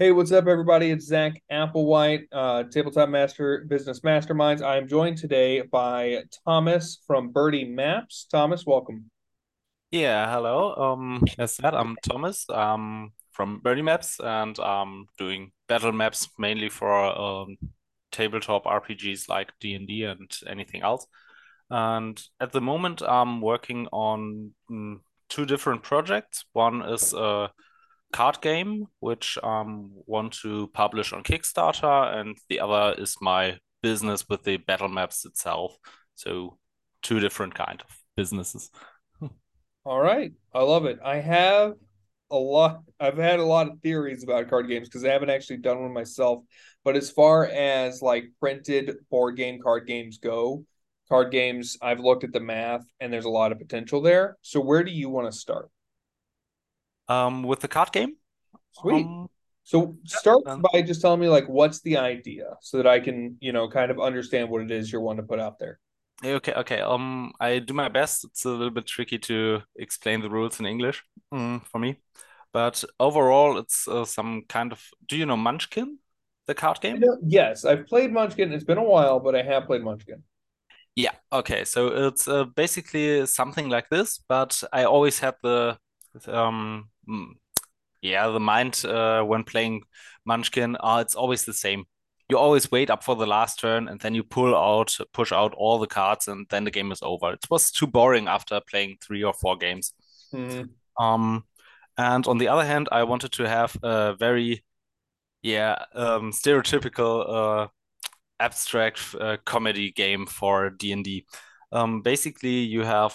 Hey, what's up, everybody? It's Zach Applewhite, Tabletop Master Business Masterminds. I am joined today by Thomas from Birdie Maps. Thomas, welcome. Yeah, hello. As said, I'm Thomas. From Birdie Maps, and I'm doing battle maps mainly for tabletop RPGs like D&D and anything else. And at the moment, I'm working on two different projects. One is a card game, which I want to publish on Kickstarter, and the other is my business with the battle maps itself. So two different kind of businesses. All right, I love it. I've had a lot of theories about card games because I haven't actually done one myself. But as far as like printed board game card games go, card games, I've looked at the math and there's a lot of potential there. So where do you want to start? With the card game. Sweet. Um, So yeah, start then- by just telling me like what's the idea so that I can, kind of understand what it is you're wanting to put out there. okay. I do my best. It's a little bit tricky to explain the rules in English, for me, but overall, it's some kind of. Do you know Munchkin, the card game? Yes, I've played Munchkin. It's been a while, but I have played Munchkin. Yeah. Okay. So it's basically something like this, but I always had um, mm, yeah, the mind when playing Munchkin. It's always the same. You always wait up for the last turn, and then you push out all the cards, and then the game is over. It was too boring after playing 3 or 4 games. Hmm. Um, and on the other hand, I wanted to have a very, stereotypical abstract comedy game for D&D. Basically, you have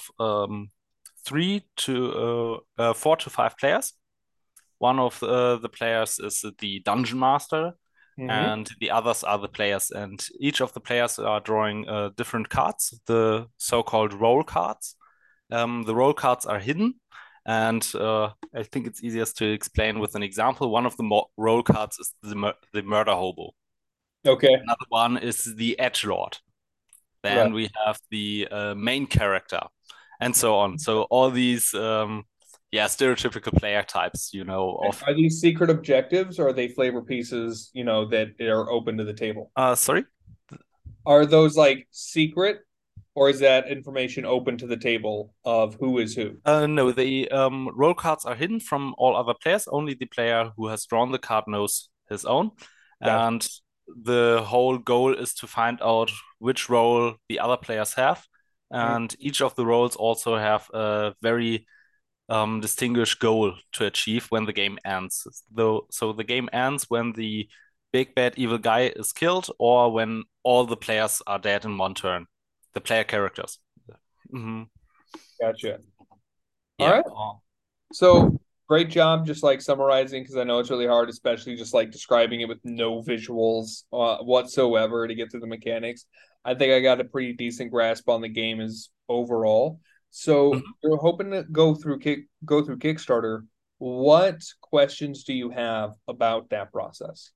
4 to 5 players. One of the players is the dungeon master, Hmm. and the others are the players. And each of the players are drawing different cards, the so-called role cards. The role cards are hidden, and I think it's easiest to explain with an example. One of the role cards is the murder hobo. Okay. Another one is the edgelord. Right. Then we have the main character, and so on. So all these, stereotypical player types, of. Are these secret objectives or are they flavor pieces, that are open to the table? Sorry. Are those like secret or is that information open to the table of who is who? No, the role cards are hidden from all other players. Only the player who has drawn the card knows his own. Gotcha. And the whole goal is to find out which role the other players have. Mm. And each of the roles also have a very distinguished goal to achieve when the game ends. So the game ends when the big bad evil guy is killed or when all the players are dead in one turn. The player characters. Hmm. Gotcha. All Yeah. right. So great job just like summarizing because I know it's really hard, especially just like describing it with no visuals whatsoever to get to the mechanics. I think I got a pretty decent grasp on the game as overall. So you're hoping to go through Kickstarter. What questions do you have about that process?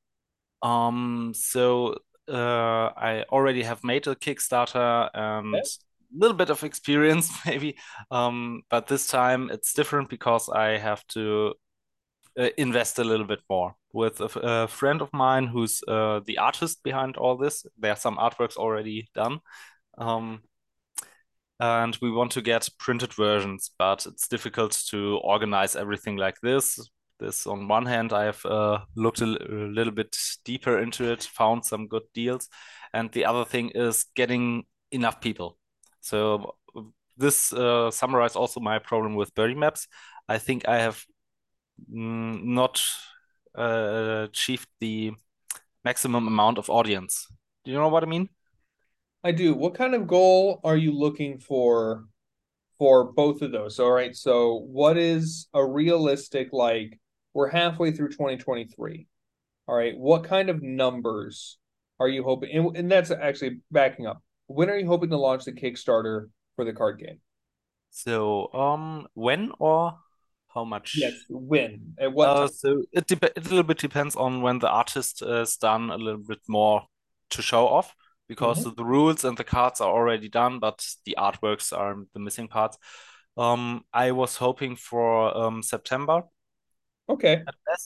So I already have made a Kickstarter and a little bit of experience, maybe. But this time it's different because I have to invest a little bit more with a friend of mine who's the artist behind all this. There are some artworks already done. Um, and we want to get printed versions, but it's difficult to organize everything like this. This, on one hand, I have looked a little bit deeper into it, found some good deals, and the other thing is getting enough people. So this summarized also my problem with Birdie Maps. I think I have not achieved the maximum amount of audience. Do you know what I mean? I do. What kind of goal are you looking for both of those? All right. So what is a realistic like we're halfway through 2023. All right. What kind of numbers are you hoping? And that's actually backing up. When are you hoping to launch the Kickstarter for the card game? So, when or how much? Yes. When? At what time? So it a little bit depends on when the artist has done a little bit more to show off, because Mhm. the rules and the cards are already done, but the artworks are the missing parts. I was hoping for September Okay. at best.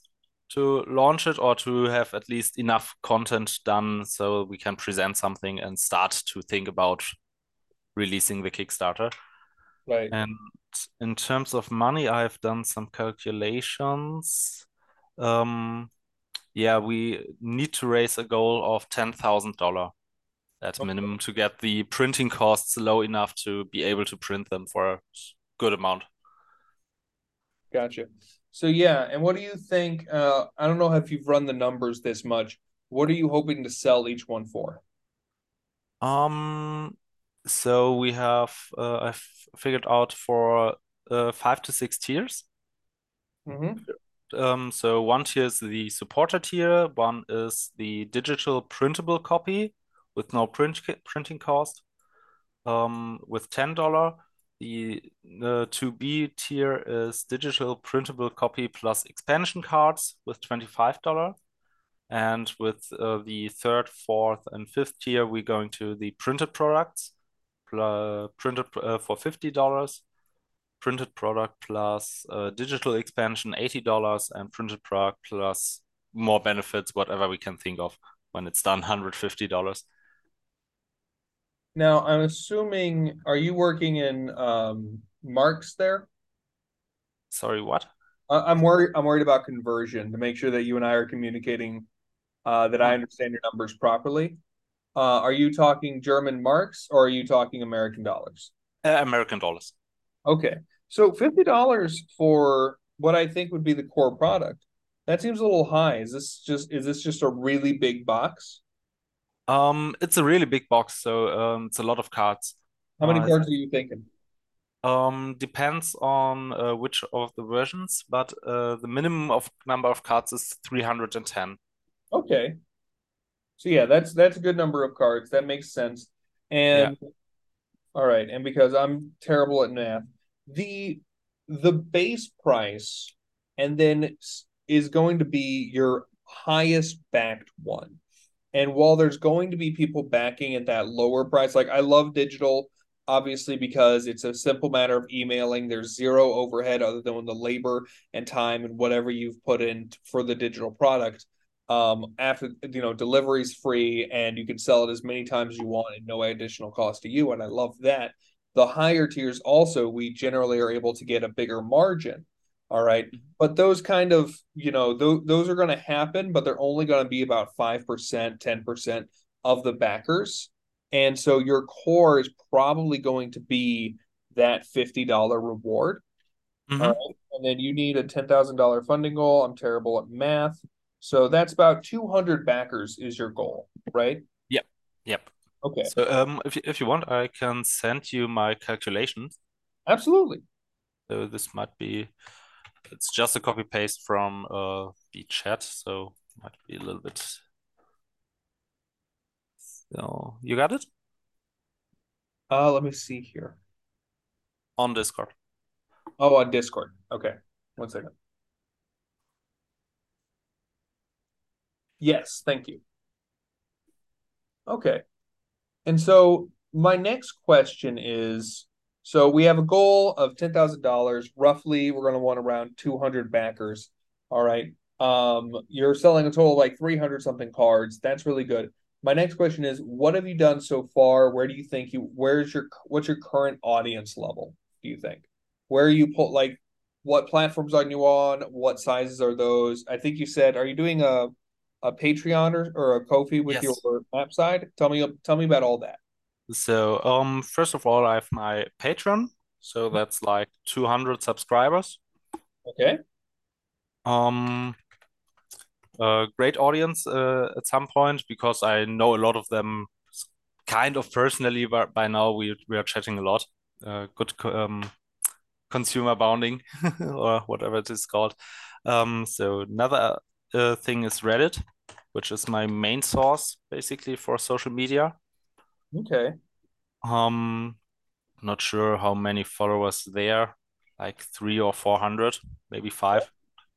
to launch it or to have at least enough content done so we can present something and start to think about releasing the Kickstarter. Right. And in terms of money, I've done some calculations. Um, yeah, we need to raise a goal of $10,000 at minimum to get the printing costs low enough to be able to print them for a good amount. Gotcha. So yeah, and what do you think? I don't know if you've run the numbers this much. What are you hoping to sell each one for? Um, so we have I've figured out for 5 to 6 tiers. Mm-hmm. So one tier is the supporter tier, one is the digital printable copy with no printing cost, with $10. The 2B tier is digital printable copy plus expansion cards with $25. And with the third, fourth, and fifth tier, we're going to the printed products, printed for $50, printed product plus digital expansion $80, and printed product plus more benefits, whatever we can think of when it's done $150. Now, I'm assuming, are you working in marks there? Sorry, what? I'm worried. I'm worried about conversion to make sure that you and I are communicating that I Mm, understand your numbers properly. Are you talking German marks or are you talking American dollars? American dollars. Okay, so $50 for what I think would be the core product. That seems a little high. Is this just a really big box? It's a really big box, so it's a lot of cards. How many Uh, cards are you thinking? Depends on which of the versions, but the minimum of number of cards is 310. Okay, so yeah, that's a good number of cards. That makes sense. Yeah. And all right, and because I'm terrible at math, the the base price and then is going to be your highest backed one. And while there's going to be people backing at that lower price, like I love digital, obviously, because it's a simple matter of emailing. There's zero overhead other than the labor and time and whatever you've put in for the digital product. After delivery's free and you can sell it as many times as you want at no additional cost to you. And I love that. The higher tiers also, we generally are able to get a bigger margin. All right. But those kind of, those are going to happen, but they're only going to be about 5%, 10% of the backers. And so your core is probably going to be that $50 reward. All Mm-hmm. right. And then you need a $10,000 funding goal. I'm terrible at math. So that's about 200 backers is your goal, right? Yep. Yep. Okay. So if you want, I can send you my calculations. Absolutely. So this might be it's just a copy paste from the chat, so might be a little bit. So you got it Let me see here. on Discord. Oh, on Discord. Okay. One second. Yes, thank you. Okay. And so my next question is, so we have a goal of $10,000. Roughly, we're going to want around 200 backers. All right. You're selling a total of like 300 something cards. That's really good. My next question is, what have you done so far? Where do you think what's your current audience level, do you think? Where are you put like what platforms are you on? What sizes are those? I think you said, are you doing a Patreon or a Ko-fi with your Yes. app side? Tell me about all that. So first of all, I have my Patreon, so that's like 200 subscribers. Okay. Um, great audience at some point because I know a lot of them kind of personally, but by now we are chatting a lot. Good consumer bounding or whatever it is called. So another thing is Reddit, which is my main source basically for social media. Okay. Um, Not sure how many followers there, like 300 or 400, maybe five.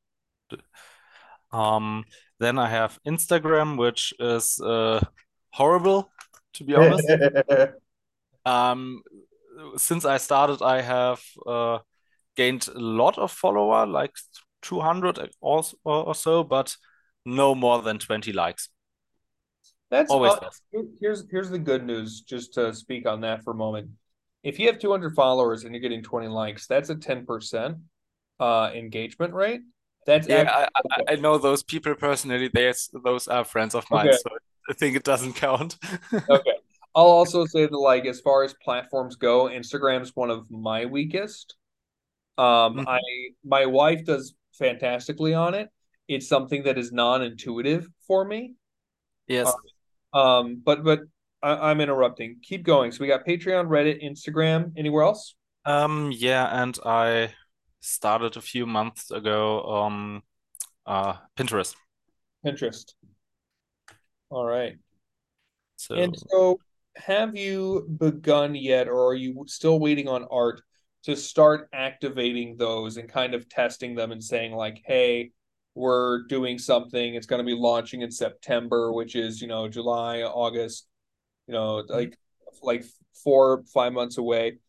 Um, then I have Instagram, which is horrible, to be honest. Um, since I started, I have gained a lot of follower, like 200 or so, but no more than 20 likes. That's Always less. here's the good news, just to speak on that for a moment. If you have 200 followers and you're getting 20 likes, that's a 10% engagement rate. That's Yeah, actually I know those people personally. Those are friends of mine, okay. so I think it doesn't count. Okay. I'll also say that like as far as platforms go, Instagram's one of my weakest. I Mhm. my wife does fantastically on it. It's something that is non-intuitive for me. Uh, Yes. but I'm interrupting. Keep going. So we got Patreon, Reddit, Instagram. Anywhere else? Yeah, and I started a few months ago Pinterest. Pinterest. All right. And So so, have you begun yet, or are you still waiting on art to start activating those and kind of testing them and saying, like, hey, we're doing something. It's going to be launching in September, which is, July, August, like 4 5 months away.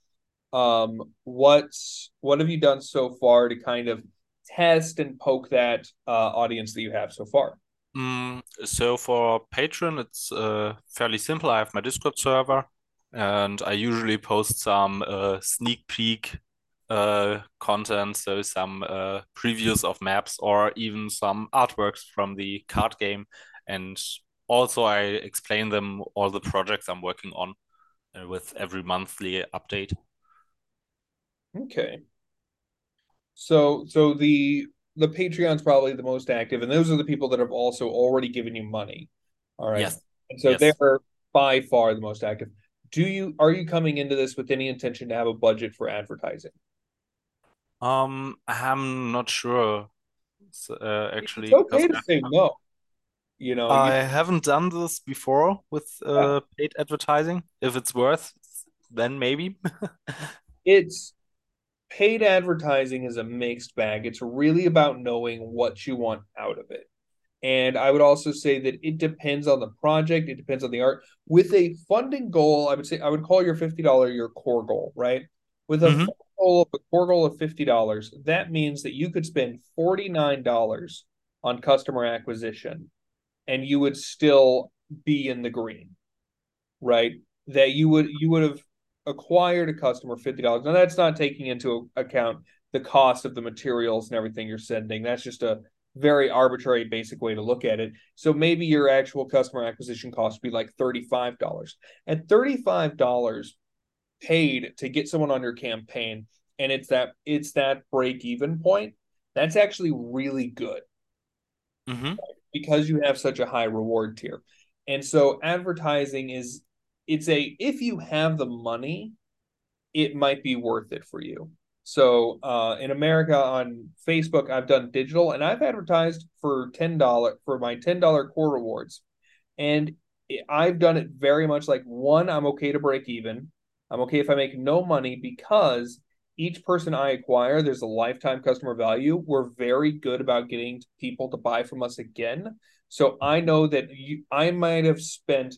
What have you done so far to kind of test and poke that audience that you have so far? so for Patreon, it's fairly simple. I have my Discord server, and I usually post some sneak peek content, so some previews of maps or even some artworks from the card game. And also, I explain them all the projects I'm working on with every monthly update. Okay. So the Patreon's probably the most active, and those are the people that have also already given you money. All right. Yes, And so yes. they're by far the most active. Are you coming into this with any intention to have a budget for advertising? I'm not sure, It's actually, because okay to say no. You know, I you haven't done this before with yeah, paid advertising. If it's worth, then maybe. it's paid advertising is a mixed bag. It's really about knowing what you want out of it. And I would also say that it depends on the project, it depends on the art. With a funding goal, I would call your $50 your core goal, right? With a Hmm. core goal of $50, that means that you could spend $49 on customer acquisition and you would still be in the green, right? That you would have acquired a customer $50. Now that's not taking into account the cost of the materials and everything you're sending. That's just a very arbitrary basic way to look at it. So maybe your actual customer acquisition cost would be like $35. At $35 paid to get someone on your campaign, and it's that break even point, that's actually really good Hmm. because you have such a high reward tier. And so advertising is it's a if you have the money, it might be worth it for you. So in America on Facebook, I've done digital and I've advertised for $10 for my $10 core rewards. And I've done it very much like one, I'm okay to break even. I'm okay if I make no money because each person I acquire, there's a lifetime customer value. We're very good about getting people to buy from us again. So I know that I might have spent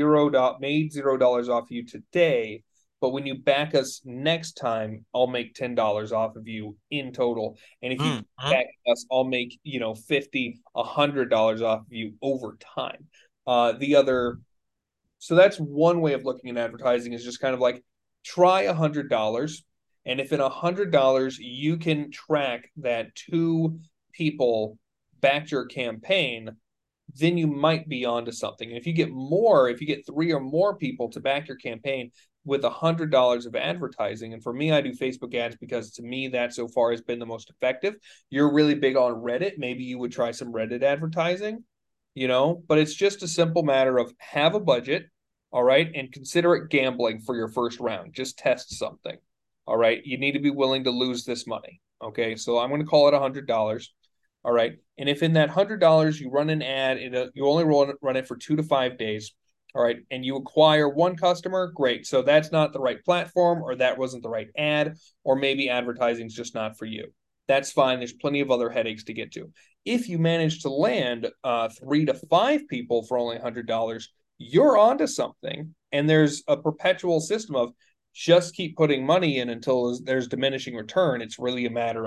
made $0 off you today, but when you back us next time, I'll make $10 off of you in total. And if you Hmm. back us, I'll make 50, $100 off of you over time. The other, so that's one way of looking at advertising is just kind of like try $100, and if in $100 you can track that two people backed your campaign, then you might be onto something. And if you get three or more people to back your campaign with $100 of advertising, and for me, I do Facebook ads because to me that so far has been the most effective. You're really big on Reddit. Maybe you would try some Reddit advertising, but it's just a simple matter of have a budget, all right, and consider it gambling for your first round. Just test something, all right. You need to be willing to lose this money, okay? So I'm going to call it $100, all right. And if in that $100 you run an ad, you only run it for 2 to 5 days, all right, and you acquire one customer, great. So that's not the right platform, or that wasn't the right ad, or maybe advertising's just not for you. That's fine. There's plenty of other headaches to get to. If you manage to land 3 to 5 people for only $100, you're onto something. And there's a perpetual system of just keep putting money in until there's diminishing return. It's really a matter of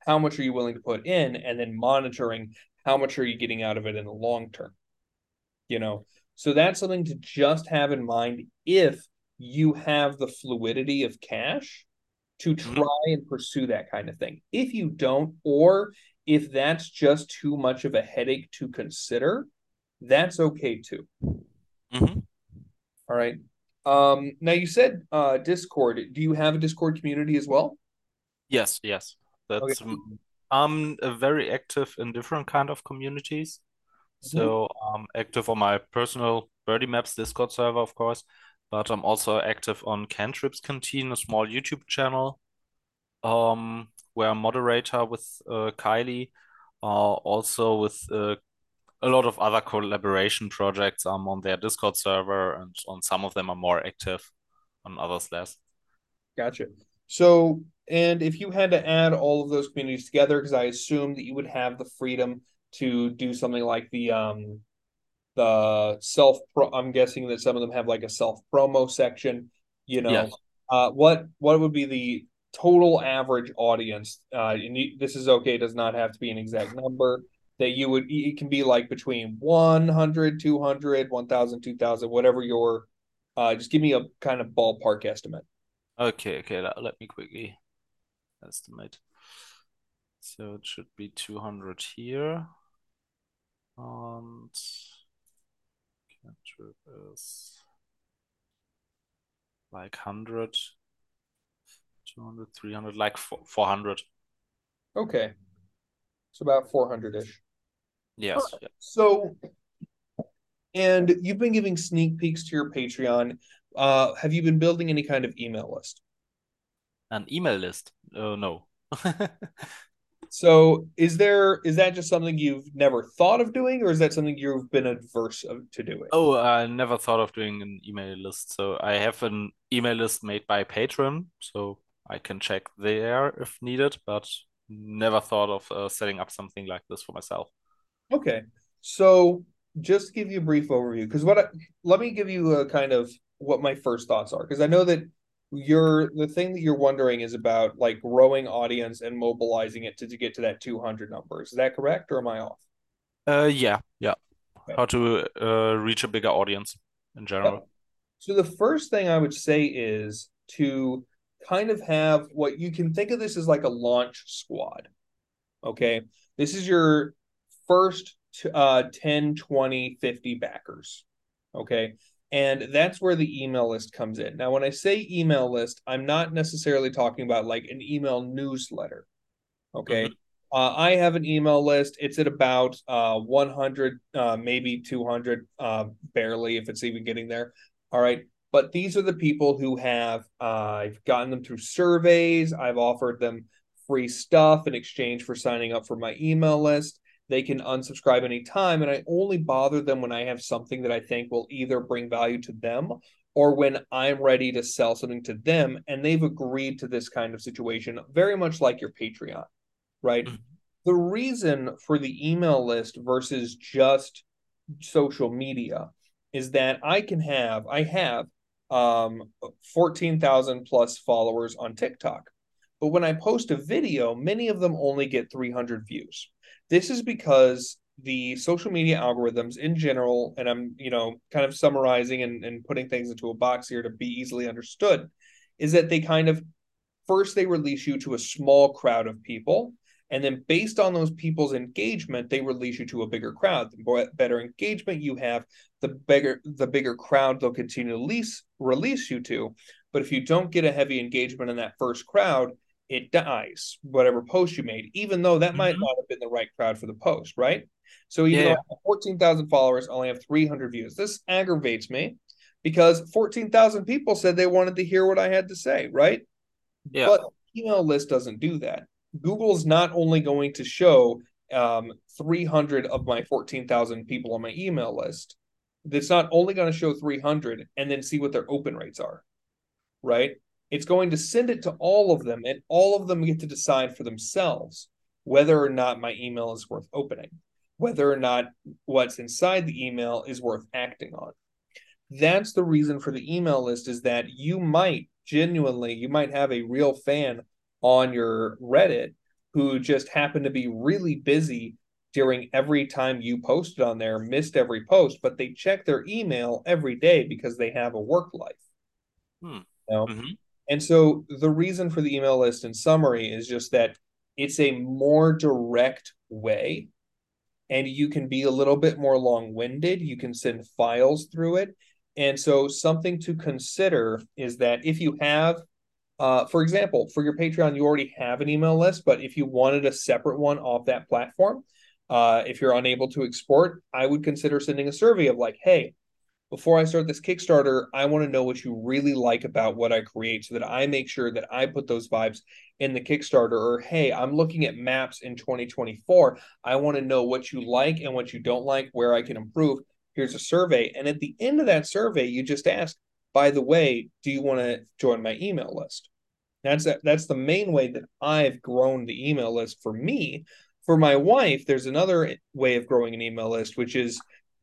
how much are you willing to put in, and then monitoring how much are you getting out of it in the long term, you know? So that's something to just have in mind if you have the fluidity of cash to Mhm. try and pursue that kind of thing. If you don't, or if that's just too much of a headache to consider, that's okay too. Mhm. All right. Now you said Discord. Do you have a Discord community as well? Yes, yes. Okay. That's I'm very active in different kind of communities. Mhm. So I'm active on my personal Birdie Maps Discord server, of course, but I'm also active on Cantrips Canteen, a small YouTube channel, where I'm moderator with Kylie, also with a lot of other collaboration projects. I'm on their Discord server, and on some of them I'm more active, on others less. Gotcha. So, and if you had to add all of those communities together, because I assume that you would have the freedom to do something like the self pro, I'm guessing that some of them have like a self promo section, you know. Yes. What would be the total average audience? And this is okay, it does not have to be an exact number that you would, it can be like between 100, 200, 1,000, 2,000, whatever your, just give me a kind of ballpark estimate. Okay, okay, let me quickly estimate. So it should be 200 here. And cantrip is like 100, 200, 300, like 400. Okay. It's about 400-ish. Yes, yeah. So, and you've been giving sneak peeks to your Patreon. Have you been building any kind of email list? An email list? No. So is that just something you've never thought of doing, or is that something you've been adverse to doing? Oh, I never thought of doing an email list. So I have an email list made by Patreon, so I can check there if needed, but never thought of setting up something like this for myself. Okay. So just to give you a brief overview, because let me give you a kind of what my first thoughts are, because I know that the thing that you're wondering is about like growing audience and mobilizing it to get to that 200 number. Is that correct, or am I off? Yeah, yeah. Okay. How to reach a bigger audience in Yep. general. So the first thing I would say is to kind of have what you can think of this as like a launch squad. Okay. This is your first 10, 20, 50 backers. Okay. And that's where the email list comes in. Now, when I say email list, I'm not necessarily talking about like an email newsletter. Hmm. Okay. I have an email list. It's at about 100, maybe 200, barely, if it's even getting there. All right. But these are the people who have, I've gotten them through surveys. I've offered them free stuff in exchange for signing up for my email list. They can unsubscribe anytime. And I only bother them when I have something that I think will either bring value to them or when I'm ready to sell something to them. And they've agreed to this kind of situation, very much like your Patreon, right? The reason for the email list versus just social media is that I have 14,000 plus followers on TikTok. But when I post a video, many of them only get 300 views. This is because the social media algorithms in general, and I'm, kind of summarizing and putting things into a box here to be easily understood, is that they kind of first they release you to a small crowd of people, and then based on those people's engagement they release you to a bigger crowd. The better engagement you have, the bigger crowd they'll continue to release you to. But if you don't get a heavy engagement in that first crowd, it dies, whatever post you made, even though that might Hmm. not have been the right crowd for the post, right? So even Yeah, though I yeah, have 14,000 followers, I only have 300 views. This aggravates me because 14,000 people said they wanted to hear what I had to say, right? yeah. But email list doesn't do that. Google's not only going to show 300 of my 14,000 people on my email list. It's not only going to show 300 and then see what their open rates are, right? It's going to send it to all of them, and all of them get to decide for themselves whether or not my email is worth opening, whether or not what's inside the email is worth acting on. That's the reason for the email list, is that you might have a real fan on your Reddit who just happen to be really busy during every time you posted on there, missed every post, but they check their email every day because they have a work life. Hmm. You know? Mm-hmm. And so the reason for the email list in summary is just that it's a more direct way, and you can be a little bit more long-winded. You can send files through it. And so something to consider is that if you have, for example, for your Patreon, you already have an email list, but if you wanted a separate one off that platform, if you're unable to export, I would consider sending a survey of like, hey, before I start this Kickstarter, I want to know what you really like about what I create so that I make sure that I put those vibes in the Kickstarter. Or, hey, I'm looking at maps in 2024. I want to know what you like and what you don't like, where I can improve. Here's a survey. And at the end of that survey, you just ask, by the way, do you want to join my email list? That's the main way that I've grown the email list for me. For my wife, there's another way of growing an email list, which is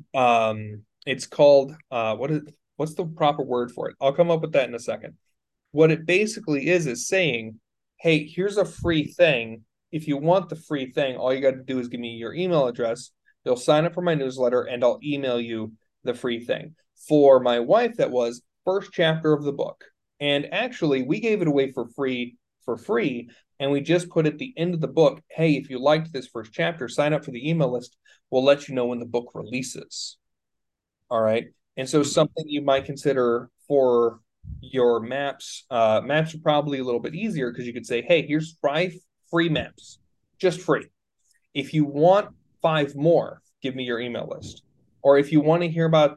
it's called what's the proper word for it? I'll come up with that in a second. What it basically is saying, hey, here's a free thing. If you want the free thing, all you got to do is give me your email address. You'll sign up for my newsletter and I'll email you the free thing. For my wife, that was first chapter of the book. And actually, we gave it away for free. And we just put at the end of the book, hey, if you liked this first chapter, sign up for the email list. We'll let you know when the book releases. All right. And so Mm-hmm. something you might consider for your maps, maps are probably a little bit easier because you could say, hey, here's 5 free maps, just free. If you want 5 more, give me your email list. Or if you want to hear about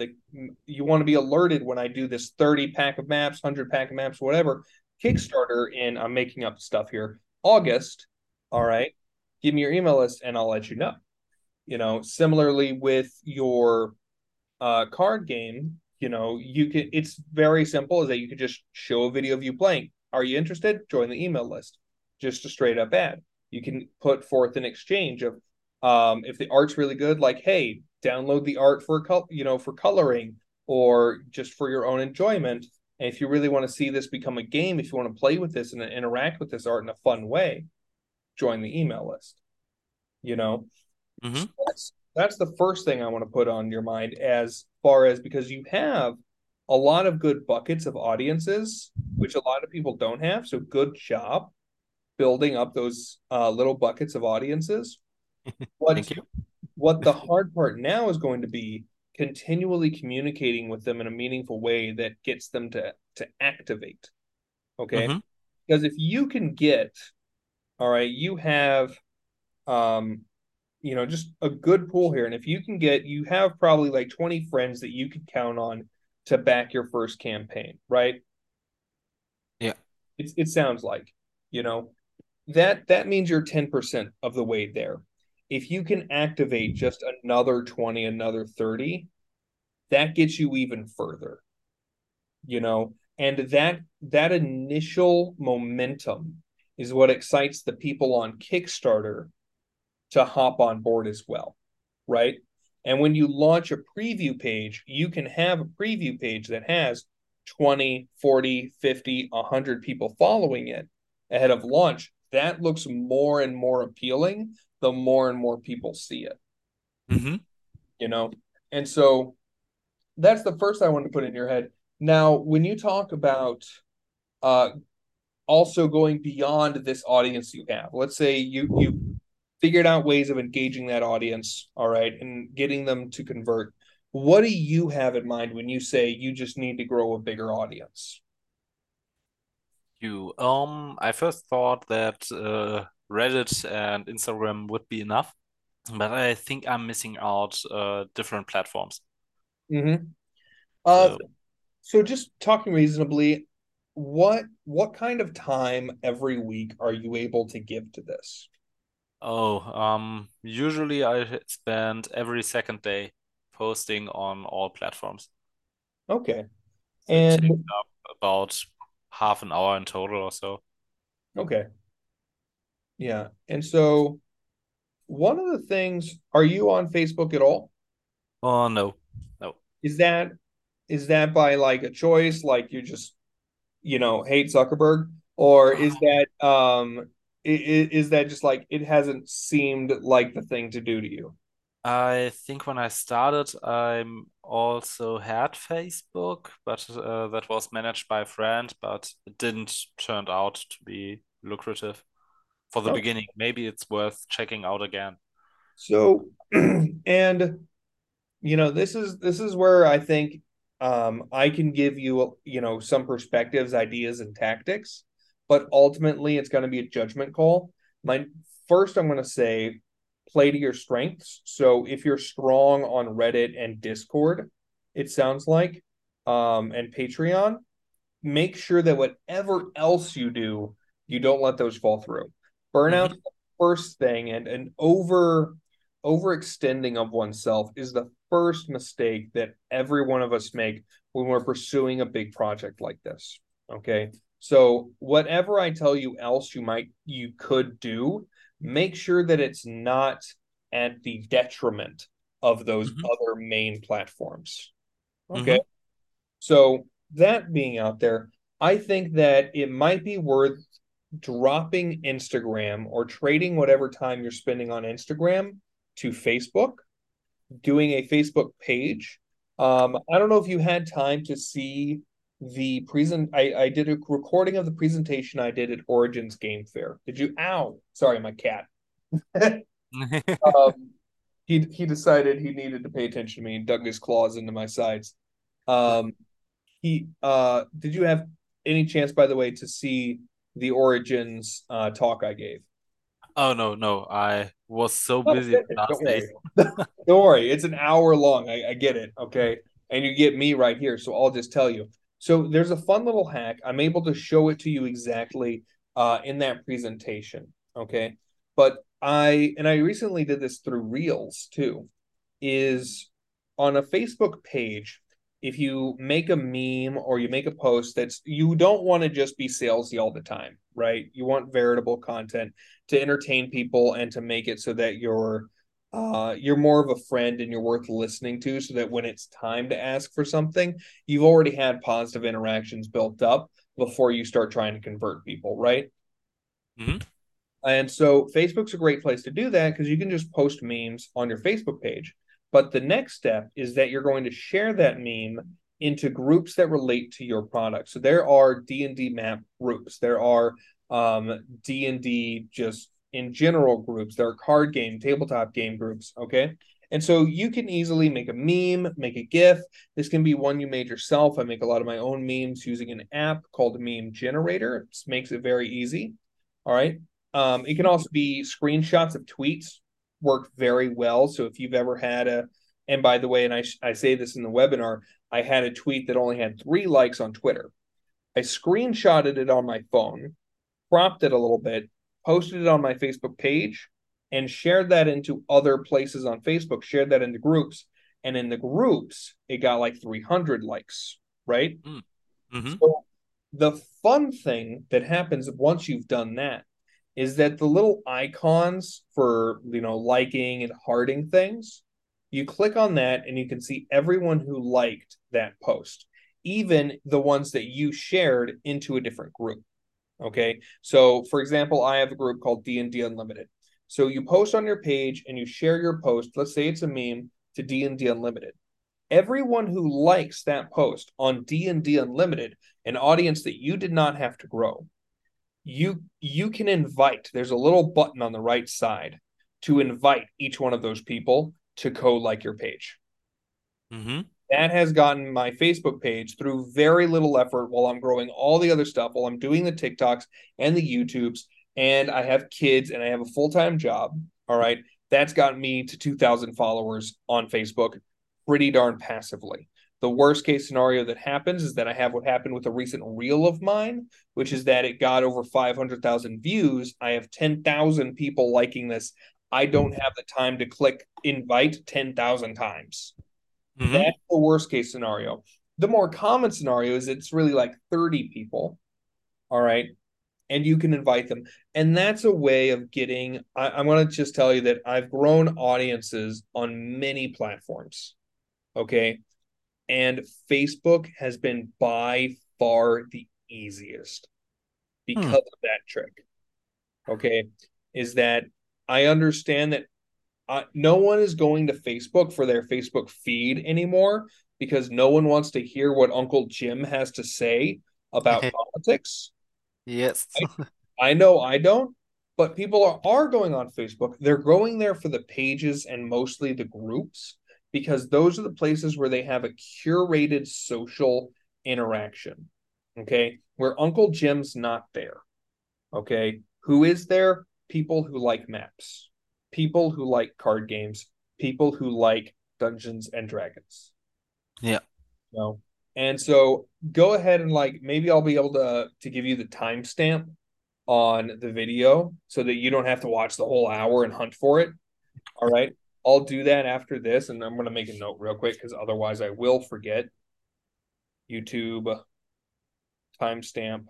you want to be alerted when I do this 30 pack of maps, 100 pack of maps, whatever, Kickstarter in, I'm making up stuff here, August. All right. Give me your email list and I'll let you know. Similarly with your card game, you can, it's very simple, is that you could just show a video of you playing. Are you interested? Join the email list. Just a straight up ad. You can put forth an exchange of if the art's really good, like, hey, download the art for coloring or just for your own enjoyment. And if you really want to see this become a game, if you want to play with this and interact with this art in a fun way, join the email list. You know, Mm-hmm. so that's the first thing I want to put on your mind, as far as, because you have a lot of good buckets of audiences, which a lot of people don't have. So good job building up those little buckets of audiences. What Thank you. what the hard part now is going to be continually communicating with them in a meaningful way that gets them to activate. Okay. Mm-hmm. Because if you can get, all right, you have um just a good pool here. And if you have probably like 20 friends that you could count on to back your first campaign, right? Yeah. It sounds like, you know, that means you're 10% of the way there. If you can activate just another 20, another 30, that gets you even further, and that initial momentum is what excites the people on Kickstarter to hop on board as well, right? And when you launch a preview page, you can have a preview page that has 20, 40, 50, 100 people following it ahead of launch. That looks more and more appealing the more and more people see it, Mm-hmm. you know? And so that's the first I want to put in your head. Now, when you talk about uh, also going beyond this audience you have, let's say you figured out ways of engaging that audience, all right, and getting them to convert. What do you have in mind when you say you just need to grow a bigger audience? I first thought that Reddit and Instagram would be enough, but I think I'm missing out different platforms. Mm-hmm. Uh, So, so just talking reasonably, what kind of time every week are you able to give to this? usually I spend every second day posting on all platforms. Okay. So it takes And up about half an hour in total or so. okay. Yeah. And so one of the things, are you on Facebook at all? Oh, no, no. Is that is that by like a choice, like you just hate Zuckerberg, or is that Is that just like it hasn't seemed like the thing to do to you? I think when I started, I also had Facebook, but that was managed by a friend, but it didn't turn out to be lucrative for the Okay. beginning. Maybe it's worth checking out again. So, and this is where I think I can give you some perspectives, ideas, and tactics, but ultimately it's going to be a judgment call. My first, I'm going to say play to your strengths. So if you're strong on Reddit and Discord, it sounds like, and Patreon, make sure that whatever else you do, you don't let those fall through. Burnout's Hmm. the first thing, and an overextending of oneself is the first mistake that every one of us make when we're pursuing a big project like this. Okay. So whatever I tell you else you could do, make sure that it's not at the detriment of those Hmm. other main platforms. Okay. Hmm. So that being out there, I think that it might be worth dropping Instagram or trading whatever time you're spending on Instagram to Facebook, doing a Facebook page. I don't know if you had time to see the present. I did a recording of the presentation I did at Origins Game Fair. Did you? Ow! Sorry, my cat. um, he decided he needed to pay attention to me and dug his claws into my sides. Um, he did you have any chance, by the way, to see the Origins talk I gave? Oh no, no, I was so Oh, busy the don't last days. worry. Don't worry. It's an hour long. I get it. Okay. And you get me right here. So I'll just tell you. So there's a fun little hack. I'm able to show it to you exactly in that presentation. Okay. But I recently did this through Reels too, is on a Facebook page, if you make a meme or you make a post you don't want to just be salesy all the time, right? You want veritable content to entertain people and to make it so that you're more of a friend and you're worth listening to so that when it's time to ask for something, you've already had positive interactions built up before you start trying to convert people, right? Hmm. And so Facebook's a great place to do that because you can just post memes on your Facebook page. But the next step is that you're going to share that meme into groups that relate to your product. So there are D&D map groups. There are D&D just in general groups. There are card game, tabletop game groups, okay? And so you can easily make a meme, make a GIF. This can be one you made yourself. I make a lot of my own memes using an app called Meme Generator. It makes it very easy. All right. It can also be screenshots of tweets, work very well. So if you've ever had and by the way, and I say this in the webinar, I had a tweet that only had 3 likes on Twitter. I screenshotted it on my phone, cropped it a little bit, posted it on my Facebook page, and shared that into other places on Facebook, shared that into groups. And in the groups, it got like 300 likes, right? Hmm. So the fun thing that happens once you've done that is that the little icons for liking and hearting things, you click on that and you can see everyone who liked that post, even the ones that you shared into a different group. Okay. So for example, I have a group called D&D Unlimited. So you post on your page and you share your post. Let's say it's a meme to D&D Unlimited. Everyone who likes that post on D&D Unlimited, an audience that you did not have to grow, you can invite. There's a little button on the right side to invite each one of those people to like your page. Hmm. That has gotten my Facebook page through very little effort while I'm growing all the other stuff, while I'm doing the TikToks and the YouTubes, and I have kids and I have a full-time job. All right. That's gotten me to 2,000 followers on Facebook pretty darn passively. The worst case scenario that happens is that I have what happened with a recent reel of mine, which is that it got over 500,000 views. I have 10,000 people liking this. I don't have the time to click invite 10,000 times. Hmm. That's the worst case scenario. The more common scenario is it's really like 30 people. All right. And you can invite them. And that's a way of I'm going to just tell you that I've grown audiences on many platforms. Okay. And Facebook has been by far the easiest Hmm. because of that trick. okay, is that I understand that no one is going to Facebook for their Facebook feed anymore because no one wants to hear what Uncle Jim has to say about politics. Yes. I know I don't, but people are going on Facebook. They're going there for the pages and mostly the groups because those are the places where they have a curated social interaction. Okay. Where Uncle Jim's not there. Okay. Who is there? People who like maps, people who like card games, people who like Dungeons and Dragons. Yeah. No. And so go ahead and like maybe I'll be able to give you the timestamp on the video so that you don't have to watch the whole hour and hunt for it. All right. I'll do that after this, and I'm going to make a note real quick because otherwise I will forget. YouTube timestamp,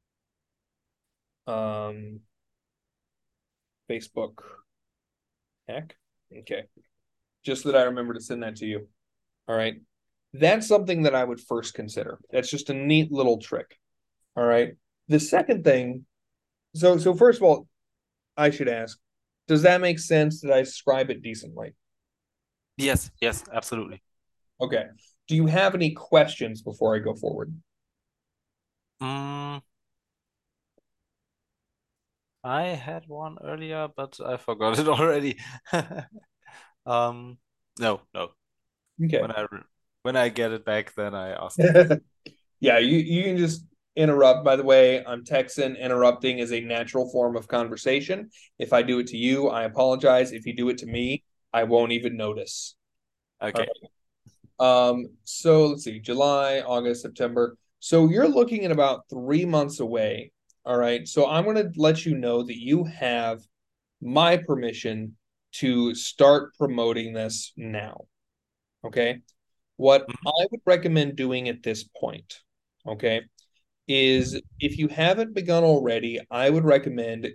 um, Facebook hack. Okay. Just so that I remember to send that to you. All right. That's something that I would first consider. That's just a neat little trick. All right. The second thing, so first of all, I should ask, does that make sense? Did I describe it decently? Yes. Yes. Absolutely. Okay. Do you have any questions before I go forward? Mm, I had one earlier, but I forgot it already. Um, no, no. Okay. When I get it back, then I ask you. Yeah, you can just interrupt. By the way, I'm Texan. Interrupting is a natural form of conversation. If I do it to you, I apologize. If you do it to me, I won't even notice. All Okay. right. So let's see, July, August, September. So you're looking at about 3 months away. All right. So I'm going to let you know that you have my permission to start promoting this now. Okay. What Mhm. I would recommend doing at this point, okay, is if you haven't begun already, I would recommend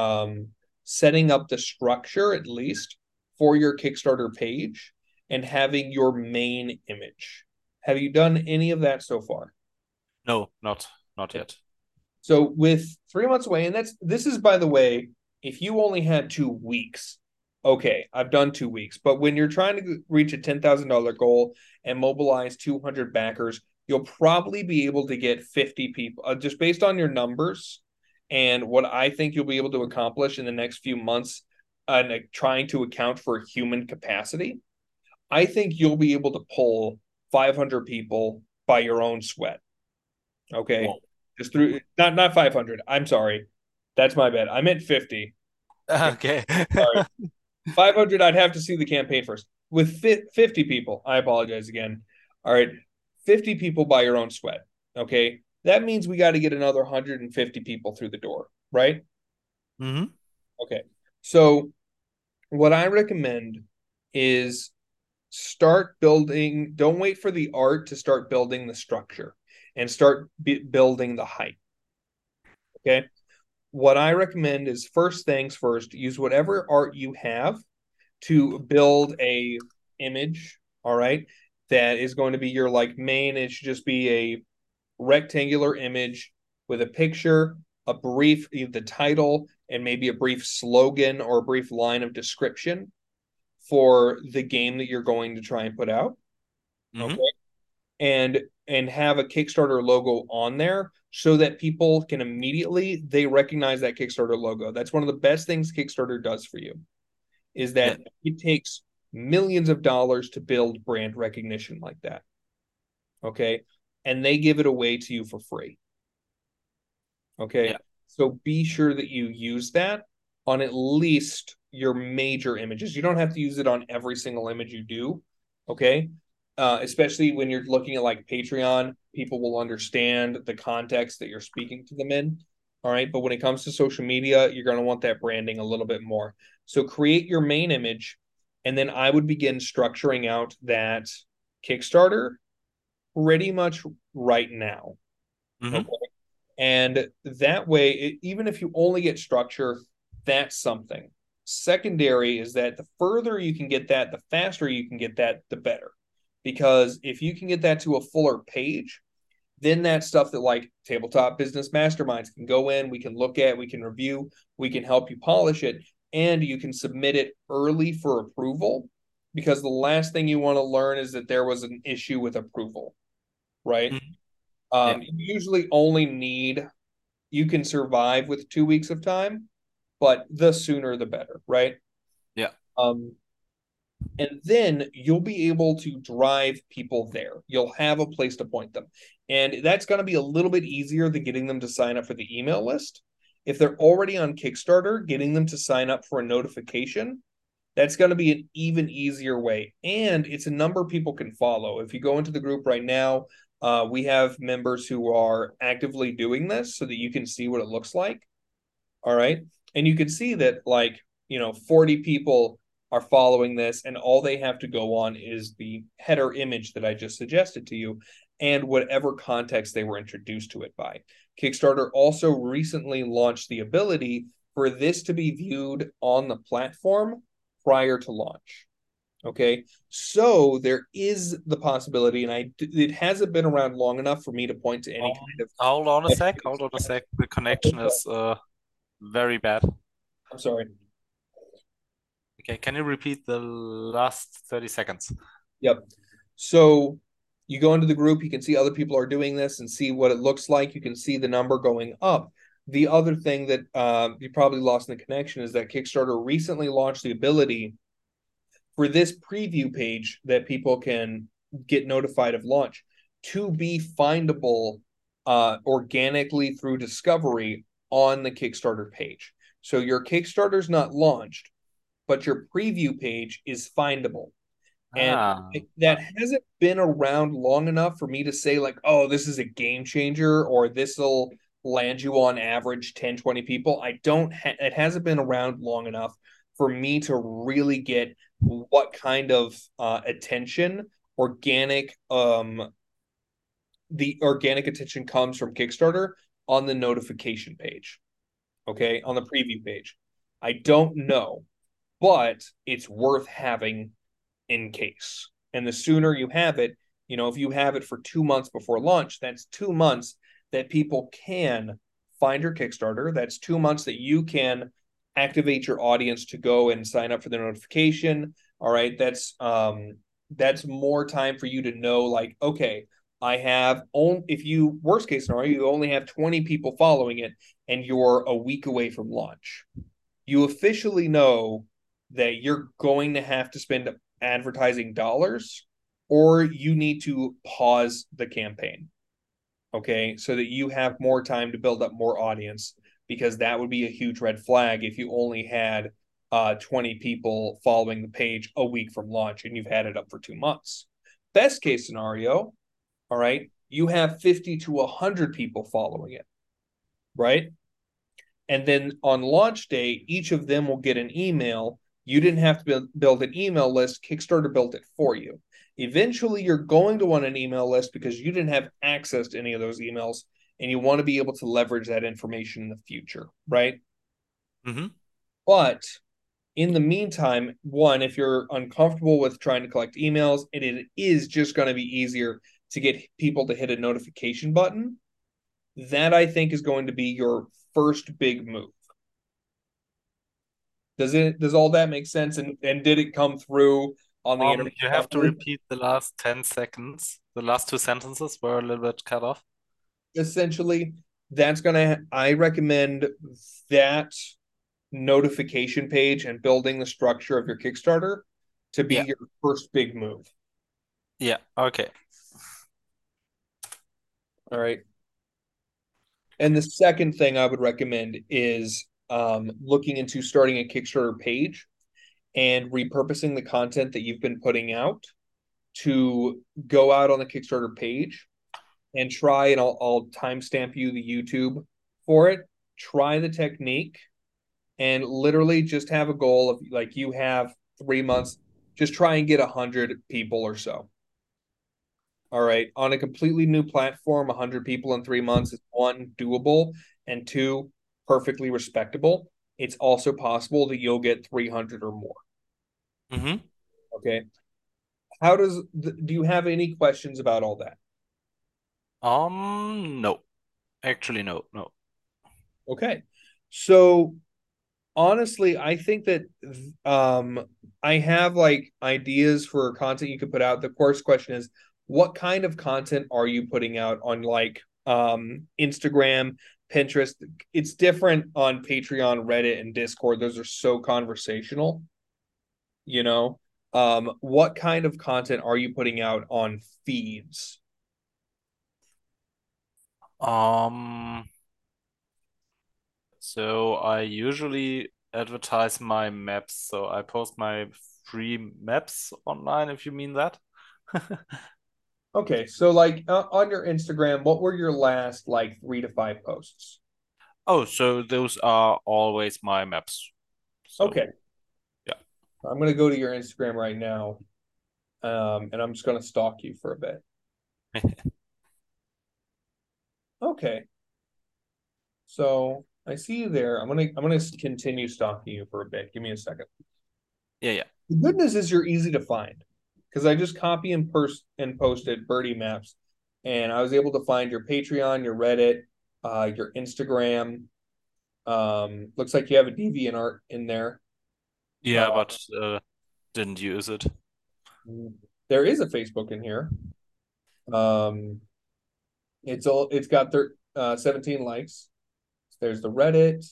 setting up the structure at least for your Kickstarter page and having your main image. Have you done any of that so far? No, not yet. So with 3 months away, and this is by the way, if you only had 2 weeks, okay, I've done 2 weeks. But when you're trying to reach a $10,000 goal and mobilize 200 backers, you'll probably be able to get 50 people just based on your numbers and what I think you'll be able to accomplish in the next few months and trying to account for human capacity. I think you'll be able to pull 500 people by your own sweat. Okay. Whoa. Just through not 500. I'm sorry. That's my bad. I meant 50. Okay. Okay. Sorry. 500 I'd have to see the campaign first. With 50 people, I apologize again. All right. 50 people by your own sweat. Okay. That means we got to get another 150 people through the door, right? Hmm. Okay. So what I recommend is start building, don't wait for the art to start building the structure and start building the hype. Okay. What I recommend is first things first, use whatever art you have to build a image, all right, that is going to be your like main. It should just be a rectangular image with a picture, a brief the title, and maybe a brief slogan or a brief line of description for the game that you're going to try and put out. Okay. Hmm. And have a Kickstarter logo on there so that people can immediately they recognize that Kickstarter logo. That's one of the best things Kickstarter does for you is Yeah. that it takes millions of dollars to build brand recognition like that. Okay? And they give it away to you for free. Okay? Yeah. So be sure that you use that on at least your major images. You don't have to use it on every single image you do. Okay? Especially when you're looking at like Patreon, people will understand the context that you're speaking to them in. All right. But when it comes to social media, you're going to want that branding a little bit more. So create your main image. And then I would begin structuring out that Kickstarter pretty much right now. Okay. Hmm. And that way, even if you only get structure, that's something. Secondary is that the further you can get that, the faster you can get that, the better. Because if you can get that to a fuller page, Then that stuff that like tabletop business masterminds can go in, we can look at, we can review, we can help you polish it, and you can submit it early for approval because the last thing you want to learn is that there was an issue with approval, right? Mhm. Yeah. You usually only need, you can survive with 2 weeks of time, but the sooner the better, right? Yeah. Um, and then you'll be able to drive people there. You'll have a place to point them. And that's going to be a little bit easier than getting them to sign up for the email list. If they're already on Kickstarter, getting them to sign up for a notification, that's going to be an even easier way. And it's a number people can follow. If you go into the group right now, we have members who are actively doing this so that you can see what it looks like. All right. And you can see that, like, 40 people are following this, and all they have to go on is the header image that I just suggested to you and whatever context they were introduced to it by. Kickstarter also recently launched the ability for this to be viewed on the platform prior to launch. Okay. So there is the possibility, and it hasn't been around long enough for me to point to any kind of. Hold on a sec. Hold on a sec. The connection is very bad. I'm sorry. Okay, can you repeat the last 30 seconds? Yep. So you go into the group, you can see other people are doing this and see what it looks like. You can see the number going up. The other thing that you probably lost in the connection is that Kickstarter recently launched the ability for this preview page that people can get notified of launch to be findable organically through discovery on the Kickstarter page. So your Kickstarter's not launched, but your preview page is findable. And Ah, that hasn't been around long enough for me to say, like, oh, this is a game changer or this will land you on average 10, 20 people. It hasn't been around long enough for me to really get what kind of attention organic, the organic attention comes from Kickstarter on the notification page. Okay. On the preview page. I don't know, but it's worth having in case. And the sooner you have it, if you have it for 2 months before launch, that's 2 months that people can find your Kickstarter. That's 2 months that you can activate your audience to go and sign up for the notification. All right. That's more time for you to know, like, okay, I have only, if you, worst case scenario, you only have 20 people following it and you're a week away from launch. You officially know that you're going to have to spend advertising dollars or you need to pause the campaign. Okay. So that you have more time to build up more audience, because that would be a huge red flag if you only had 20 people following the page a week from launch and you've had it up for 2 months. Best case scenario, all right, you have 50 to 100 people following it, right? And then on launch day, each of them will get an email. You didn't have to build an email list. Kickstarter built it for you. Eventually, you're going to want an email list because you didn't have access to any of those emails and you want to be able to leverage that information in the future, right? mm-hmm. But in the meantime, one, if you're uncomfortable with trying to collect emails, it is just going to be easier to get people to hit a notification button. That I think is going to be your first big move. Does all that make sense? And did it come through on the internet You have to properly? repeat the last 10 seconds. The last two sentences were a little bit cut off. Essentially, I recommend that notification page and building the structure of your Kickstarter to be Yeah. your first big move. Yeah. Okay. All right. And the second thing I would recommend is looking into starting a Kickstarter page and repurposing the content that you've been putting out to go out on the Kickstarter page and try, and I'll timestamp you the YouTube for it. Try the technique and literally just have a goal of, like, you have 3 months, just try and get 100 people or so. All right. On a completely new platform, 100 people in 3 months is one, doable, and two, perfectly respectable. It's also possible that you'll get 300 or more. Mm-hmm. Okay. Do you have any questions about all that? No. Actually, no, no. Okay. So honestly, I think that I have like ideas for content you could put out. The course question is, what kind of content are you putting out on like Instagram, Pinterest? It's different on Patreon, Reddit, and Discord. Those are so conversational, you know. What kind of content are you putting out on feeds? Um, so I usually advertise my maps. So I post my free maps online, if you mean that. Okay, so like on your Instagram, what were your last like 3 to 5 posts? Oh, so those are always my maps. Okay, So yeah. I'm gonna go to your Instagram right now, and I'm just gonna stalk you for a bit. Okay, so I see you there. I'm gonna continue stalking you for a bit. Give me a second. Yeah, yeah. The good news is you're easy to find because I just copy and posted Birdie Maps, and I was able to find your Patreon, your Reddit, your Instagram. Looks like you have a DeviantArt in there. Uh, Yeah, but didn't use it. there is a Facebook in here. Um, it's got 17 likes. There's the Reddit.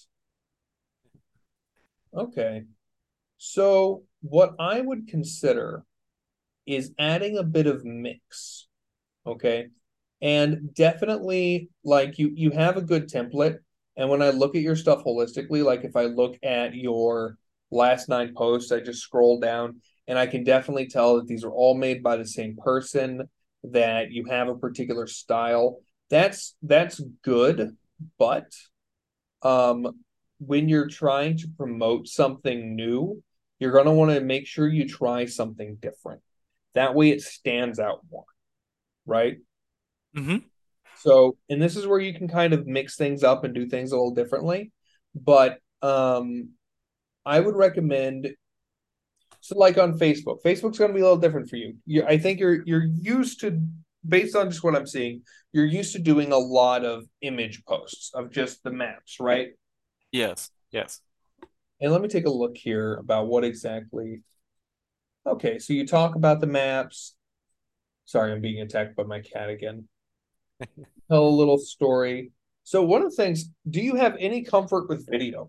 Okay. So what I would consider is adding a bit of mix. Okay. And definitely like you have a good template. And when I look at your stuff holistically, like if I look at your last 9 posts, I just scroll down and I can definitely tell that these are all made by the same person, that you have a particular style. That's good, but um when you're trying to promote something new, you're going to want to make sure you try something different. That way it stands out more, right? Mm-hmm. So, and this is where you can kind of mix things up and do things a little differently. But I would recommend, so like on Facebook, Facebook's going to be a little different for you. I think you're used to, based on just what I'm seeing, you're used to doing a lot of image posts of just the maps, right? Yes, yes. And let me take a look here about what exactly. Okay, so you talk about the maps. Sorry, I'm being attacked by my cat again. Tell a little story. So one of the things, do you have any comfort with video?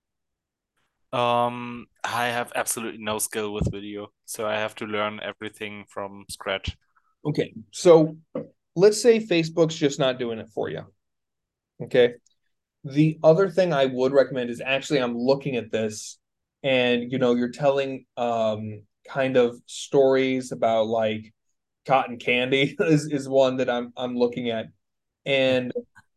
I have absolutely no skill with video, so I have to learn everything from scratch. Okay, so let's say Facebook's just not doing it for you. Okay. The other thing I would recommend is actually I'm looking at this and you're telling kind of stories about like cotton candy is one that I'm looking at. And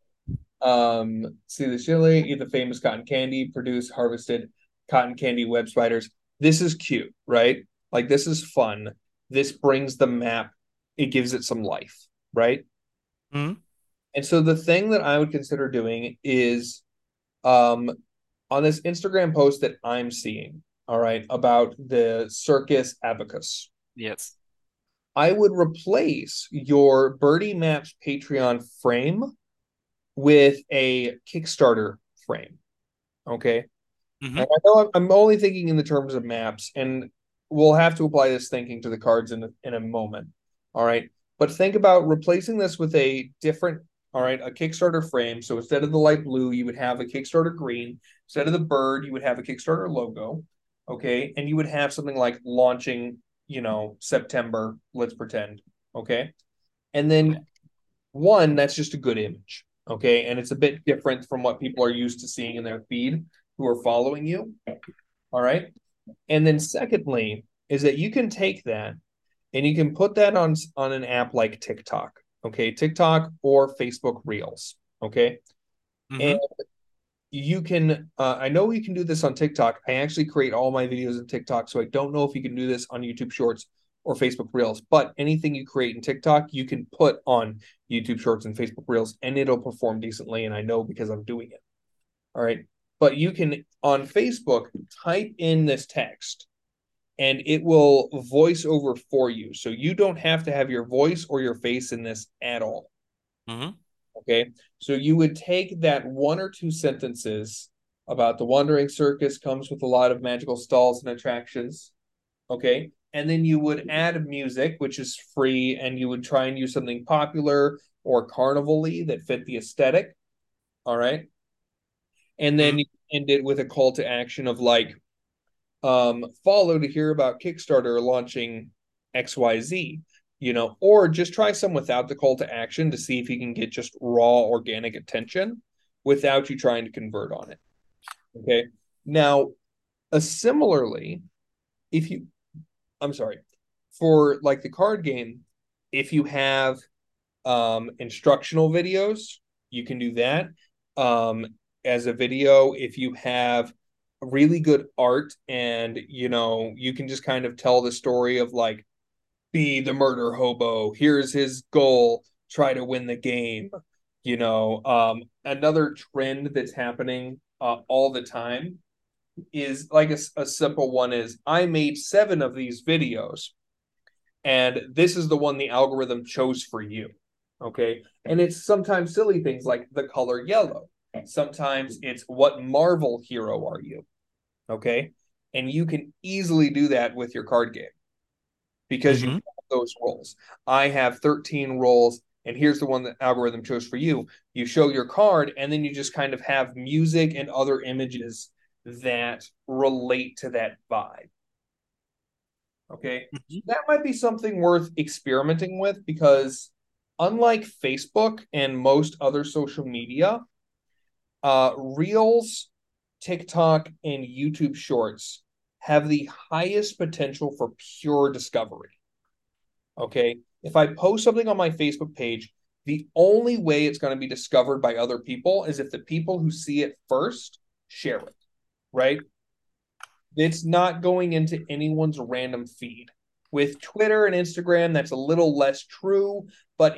see the chili, eat the famous cotton candy, produce harvested cotton candy web spiders. This is cute, right? Like this is fun. This brings the map, it gives it some life, right? Hmm. And so the thing that I would consider doing is um on this Instagram post that I'm seeing, all right, about the circus abacus. Yes. I would replace your Birdie Maps Patreon frame with a Kickstarter frame. Okay. Hmm. And I know I'm only thinking in the terms of maps, and we'll have to apply this thinking to the cards in a moment. All right. But think about replacing this with a different, all right, a Kickstarter frame. So instead of the light blue, you would have a Kickstarter green. Instead of the bird, you would have a Kickstarter logo. Okay. And you would have something like launching, September, let's pretend. Okay. And Yeah. then one, that's just a good image. Okay. And it's a bit different from what people are used to seeing in their feed who are following you. All right. And then secondly, is that you can take that and you can put that on an app like TikTok. Okay. TikTok or Facebook Reels. Okay. And Hmm. you can I know you can do this on TikTok. I actually create all my videos in TikTok, so I don't know if you can do this on YouTube Shorts or Facebook Reels, but anything you create in TikTok, you can put on YouTube Shorts and Facebook Reels and it'll perform decently, and I know because I'm doing it. All right. But you can on Facebook type in this text and it will voice over for you. So you don't have to have your voice or your face in this at all. Mm-hmm. Okay. So you would take that one or two sentences about the Wandering Circus comes with a lot of magical stalls and attractions. Okay. And then you would add music, which is free, and you would try and use something popular or carnival-y that fit the aesthetic. All right. And then you end it with a call to action of like, follow to hear about Kickstarter launching XYZ, or just try some without the call to action to see if you can get just raw organic attention without you trying to convert on it. Okay. Now, similarly, if you, I'm sorry, for like the card game, if you have instructional videos, you can do that um, as a video. If you have really good art and you can just kind of tell the story of like, be the murder hobo, here's his goal, try to win the game. Another trend that's happening all the time is like a simple one is I made 7 of these videos and this is the one the algorithm chose for you. Okay. And it's sometimes silly things like the color yellow. Sometimes it's what Marvel hero are you? Okay. And you can easily do that with your card game because you Mm-hmm. have those roles. I have 13 roles, and here's the one that algorithm chose for you. You show your card, and then you just kind of have music and other images that relate to that vibe. Okay. So Mm-hmm. that might be something worth experimenting with because unlike Facebook and most other social media, Reels, TikTok, and YouTube Shorts have the highest potential for pure discovery. Okay. If I post something on my Facebook page, the only way it's going to be discovered by other people is if the people who see it first share it, right? It's not going into anyone's random feed. With Twitter and Instagram, that's a little less true, but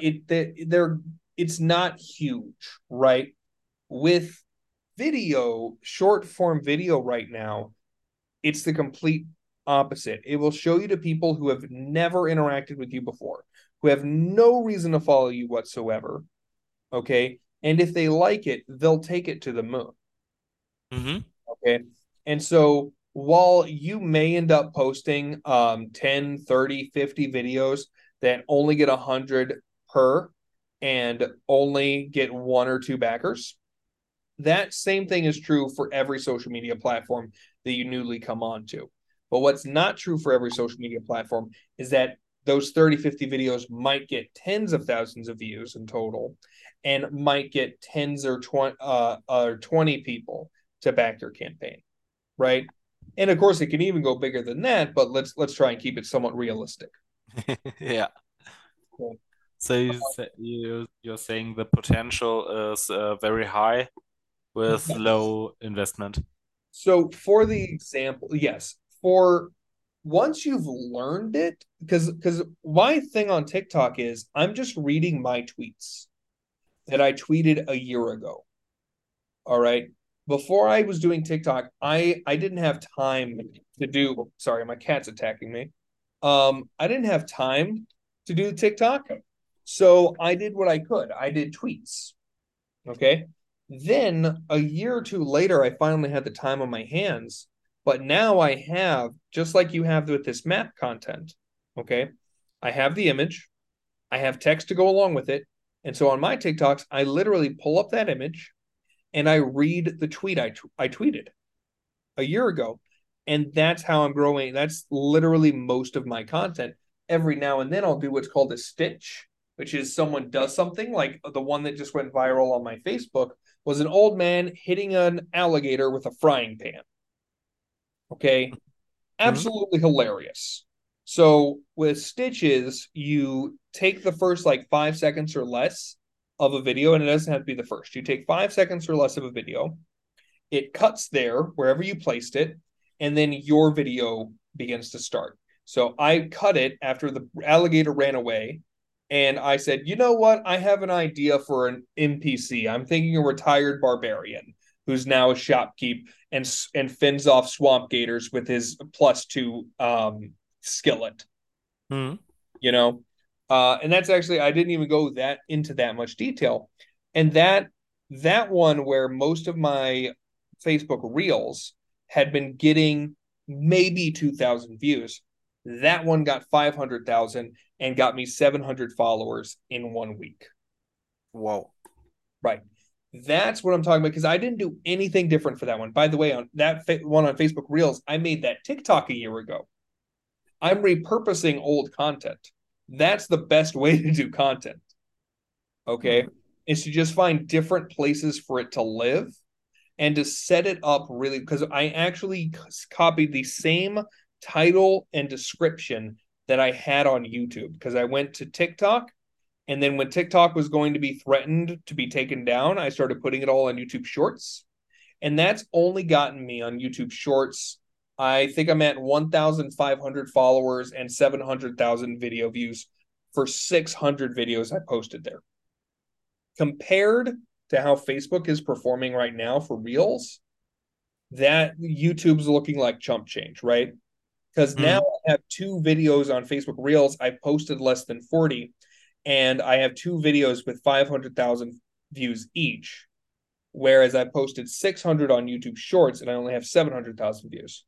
it's not huge, right? With video, short form video right now, it's the complete opposite. It will show you to people who have never interacted with you before, who have no reason to follow you whatsoever. Okay. And if they like it, they'll take it to the moon. Mm-hmm. Okay. And so while you may end up posting 10, 30, 50 videos that only get 100 per and only get 1 or 2 backers, that same thing is true for every social media platform that you newly come onto. But what's not true for every social media platform is that those 30, 50 videos might get tens of thousands of views in total and might get tens or 20 people to back your campaign, right? And of course, it can even go bigger than that, but let's try and keep it somewhat realistic. Yeah. Cool. So you're saying the potential is very high with Yes. low investment. So for the example, yes, for once you've learned it, because my thing on TikTok is I'm just reading my tweets that I tweeted a year ago. All right. Before I was doing TikTok, I didn't have time to do, sorry, my cat's attacking me. I didn't have time to do TikTok. So I did what I could. I did tweets. Okay. Then a year or two later, I finally had the time on my hands. But now I have, just like you have with this map content, okay, I have the image, I have text to go along with it. And so on my TikToks, I literally pull up that image and I read the tweet I tweeted a year ago. And that's how I'm growing. That's literally most of my content. Every now and then I'll do what's called a stitch, which is someone does something like the one that just went viral on my Facebook was an old man hitting an alligator with a frying pan. Okay. Hmm. Absolutely hilarious. So with stitches, you take the first like 5 seconds or less of a video, and it doesn't have to be the first. You take 5 seconds or less of a video, it cuts there wherever you placed it, and then your video begins to start. So I cut it after the alligator ran away, and I said, you know what? I have an idea for an NPC. I'm thinking a retired barbarian who's now a shopkeep and fends off swamp gators with his +2 skillet. Hmm. You know, And that's actually I didn't even go that into that much detail. And that one where most of my Facebook Reels had been getting maybe 2,000 views. That one got 500,000 and got me 700 followers in 1 week. Wow. Right. That's what I'm talking about because I didn't do anything different for that one. By the way, on that one on Facebook Reels, I made that TikTok a year ago. I'm repurposing old content. That's the best way to do content. Okay. Hmm. Is to just find different places for it to live and to set it up really because I actually copied the same title and description that I had on YouTube because I went to TikTok and then when TikTok was going to be threatened to be taken down, I started putting it all on YouTube Shorts. And that's only gotten me on YouTube Shorts. I think I'm at 1,500 followers and 700,000 video views for 600 videos I posted there. Compared to how Facebook is performing right now for Reels, that YouTube's looking like chump change, right? Because now Hmm. I have two videos on Facebook Reels. I posted less than 40, and I have two videos with 500,000 views each. Whereas I posted 600 on YouTube Shorts and I only have 700,000 views.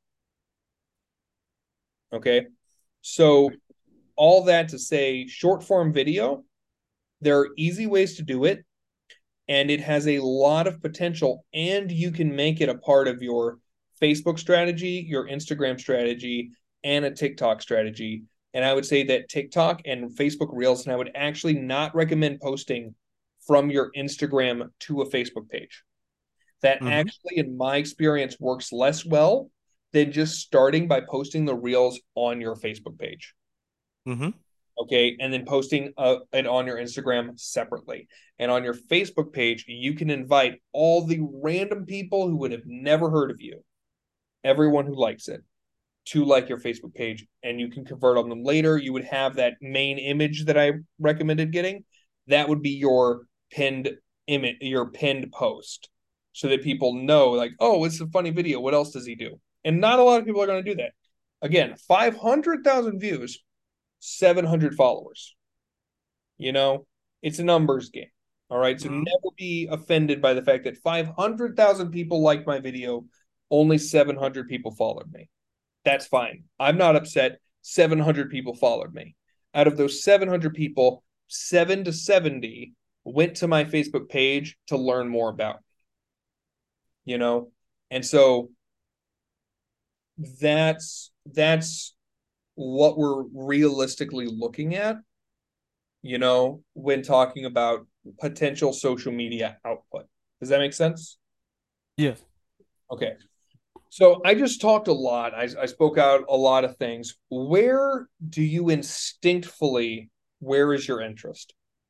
Okay. So, all that to say, short form video, there are easy ways to do it, and it has a lot of potential, and you can make it a part of your Facebook strategy, your Instagram strategy, and a TikTok strategy. And I would say that TikTok and Facebook Reels, and I would actually not recommend posting from your Instagram to a Facebook page. That Hmm. actually, in my experience, works less well than just starting by posting the reels on your Facebook page. Hmm. Okay. And then posting it on your Instagram separately. And on your Facebook page, you can invite all the random people who would have never heard of you, everyone who likes it, to like your Facebook page. And you can convert on them later. You would have that main image that I recommended getting. That would be your pinned image, your pinned post so that people know, like, oh, it's a funny video. What else does he do? And not a lot of people are going to do that. Again, 500,000 views, 700 followers. You know, it's a numbers game. All right. So Hmm. never be offended by the fact that 500,000 people liked my video, only 700 people followed me. That's fine. I'm not upset. 700 people followed me. Out of those 700 people, 7 to 70 went to my Facebook page to learn more about, you know? And so that's what we're realistically looking at, when talking about potential social media output. Does that make sense? Yes. Okay. So I just talked a lot. I spoke out a lot of things. Where do you instinctively, where is your interest?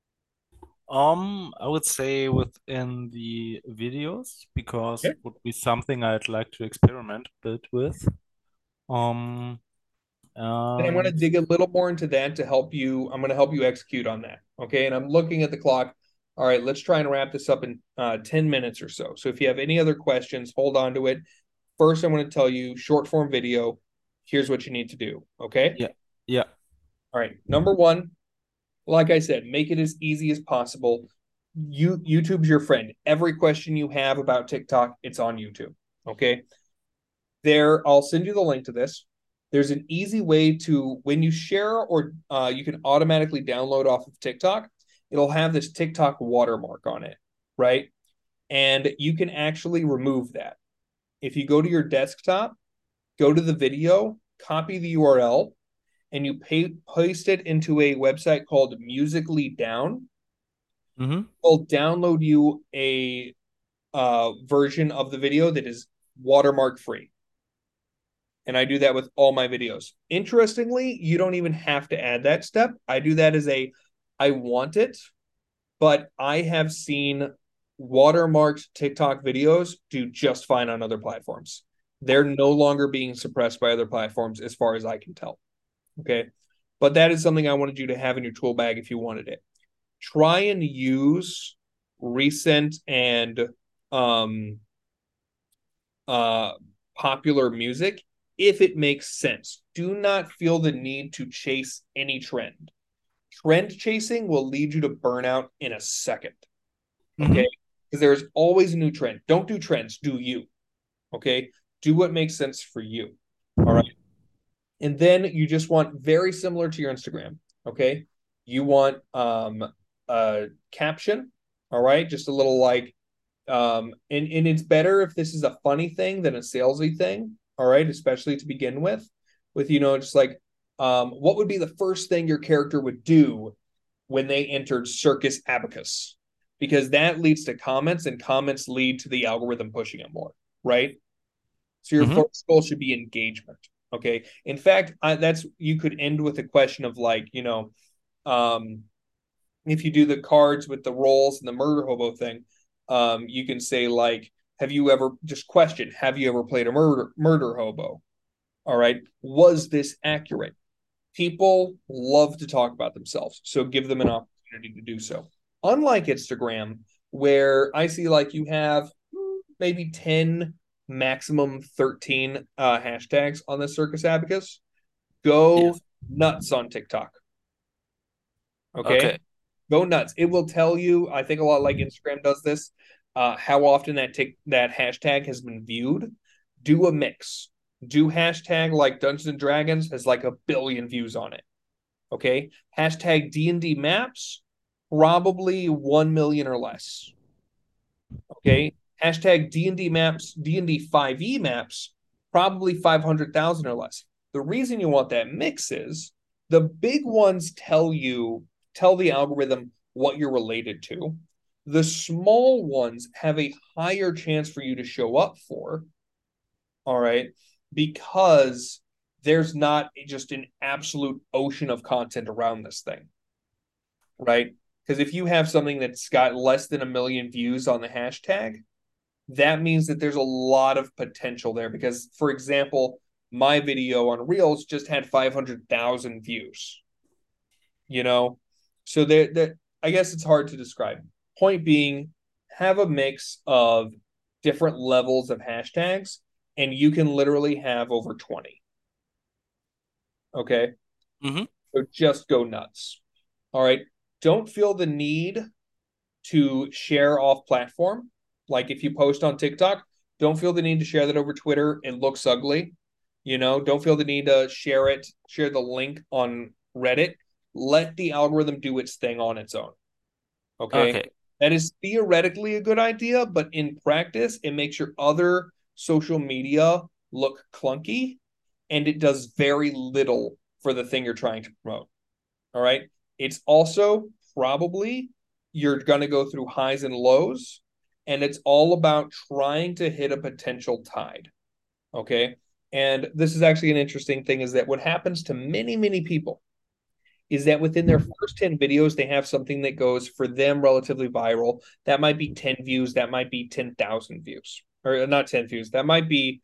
I would say within the videos because Okay. it would be something I'd like to experiment a bit with. Um, And I'm going to and dig a little more into that to help you. I'm going to help you execute on that. Okay. And I'm looking at the clock. All right. Let's try and wrap this up in 10 minutes or so. So if you have any other questions, hold on to it. First, I want to tell you short form video. Here's what you need to do. Okay. yeah, yeah. All right. Number one, like I said, make it as easy as possible. YouTube's your friend. Every question you have about TikTok, it's on YouTube. Okay. There, I'll send you the link to this. There's an easy way to when you share or you can automatically download off of TikTok. It'll have this TikTok watermark on it, right? And you can actually remove that. If you go to your desktop, go to the video, copy the URL, and you paste it into a website called Musically Down, Mm-hmm. will download you a version of the video that is watermark free. And I do that with all my videos. Interestingly, you don't even have to add that step. I do that as I want it, but I have seen watermarked TikTok videos do just fine on other platforms. They're no longer being suppressed by other platforms as far as I can tell. Okay. But that is something I wanted you to have in your tool bag if you wanted it. Try and use recent and um uh popular music if it makes sense. Do not feel the need to chase any trend. Trend chasing will lead you to burnout in a second. Okay. Mm-hmm. Because there's always a new trend. Don't do trends, do you. Okay. Do what makes sense for you. All right. And then you just want very similar to your Instagram. Okay. You want a caption. All right. Just a little like, and it's better if this is a funny thing than a salesy thing. All right. Especially to begin with, just like, what would be the first thing your character would do when they entered Circus Abacus? Because that leads to comments, and comments lead to the algorithm pushing it more, right? So your Mm-hmm. first goal should be engagement. Okay. In fact, that's you could end with a question of like, um, if you do the cards with the rolls and the murder hobo thing, you can say like, have you ever just question, have you ever played a murder hobo? All right. Was this accurate? People love to talk about themselves, so give them an opportunity to do so. Unlike Instagram, where I see like you have maybe 10, maximum 13 hashtags on the Circus Abacus, go Yes. nuts on TikTok. Okay. Okay. Go nuts. It will tell you, I think a lot like Instagram does this, how often that hashtag has been viewed. Do a mix. Do hashtag like Dungeons and Dragons has like 1 billion views on it. Okay. Hashtag D&D maps, probably 1 million or less. Okay. Hashtag D&D maps, D&D 5e maps, probably 500,000 or less. The reason you want that mix is the big ones tell the algorithm what you're related to. The small ones have a higher chance for you to show up for. All right. Because there's not just an absolute ocean of content around this thing. Right. Because if you have something that's got less than 1 million views on the hashtag, that means that there's a lot of potential there. Because, for example, my video on Reels just had 500,000 views. You know, so there, I guess it's hard to describe. Point being, have a mix of different levels of hashtags, and you can literally have over 20. Okay, Mm-hmm. so just go nuts. All right, don't feel the need to share off platform. Like if you post on TikTok, don't feel the need to share that over Twitter. It looks ugly. Don't feel the need to share the link on Reddit. Let the algorithm do its thing on its own. Okay. Okay. That is theoretically a good idea, but in practice, it makes your other social media look clunky, and it does very little for the thing you're trying to promote. All right. It's also probably you're going to go through highs and lows, and it's all about trying to hit a potential tide. Okay. And this is actually an interesting thing is that what happens to many, many people is that within their first 10 videos, they have something that goes for them relatively viral. That might be 10 views, that might be 10,000 views, or not 10 views. That might be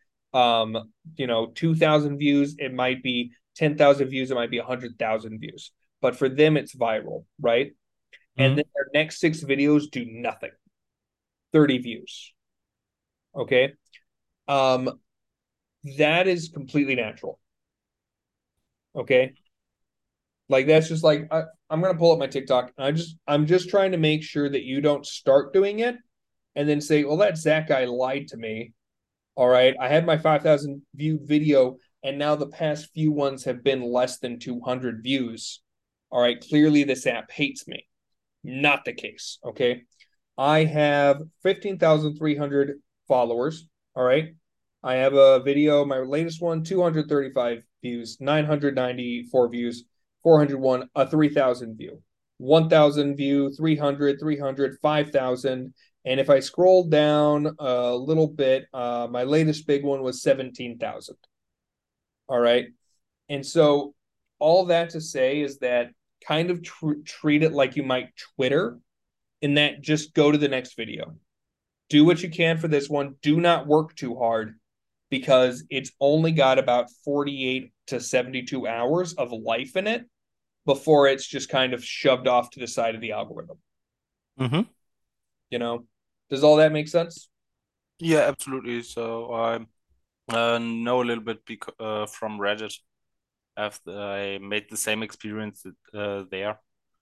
2,000 views, it might be 10,000 views, it might be 100,000 views. But for them it's viral, right? And Mm-hmm. then their next 6 videos do nothing. 30 views. Okay? Um that is completely natural. Okay? Like that's just like I'm gonna pull up my TikTok. And I'm just trying to make sure that you don't start doing it and then say, well, that Zach guy lied to me. All right. I had my 5,000 viewed video, and now the past few ones have been less than 200 views. All right. Clearly, this app hates me. Not the case. Okay. I have 15,300 followers. All right. I have a video, my latest one, 235 views, 994 views, 401, a 3,000 view, 1,000 view, 300, 300, 5,000. And if I scroll down a little bit, my latest big one was 17,000. All right. And so all that to say is that kind of treat it like you might Twitter, in that just go to the next video. Do what you can for this one. Do not work too hard because it's only got about 48 to 72 hours of life in it before it's just kind of shoved off to the side of the algorithm. Mm-hmm. You know, does all that make sense? Yeah, absolutely. So I know a little bit from Reddit after I made the same experience there.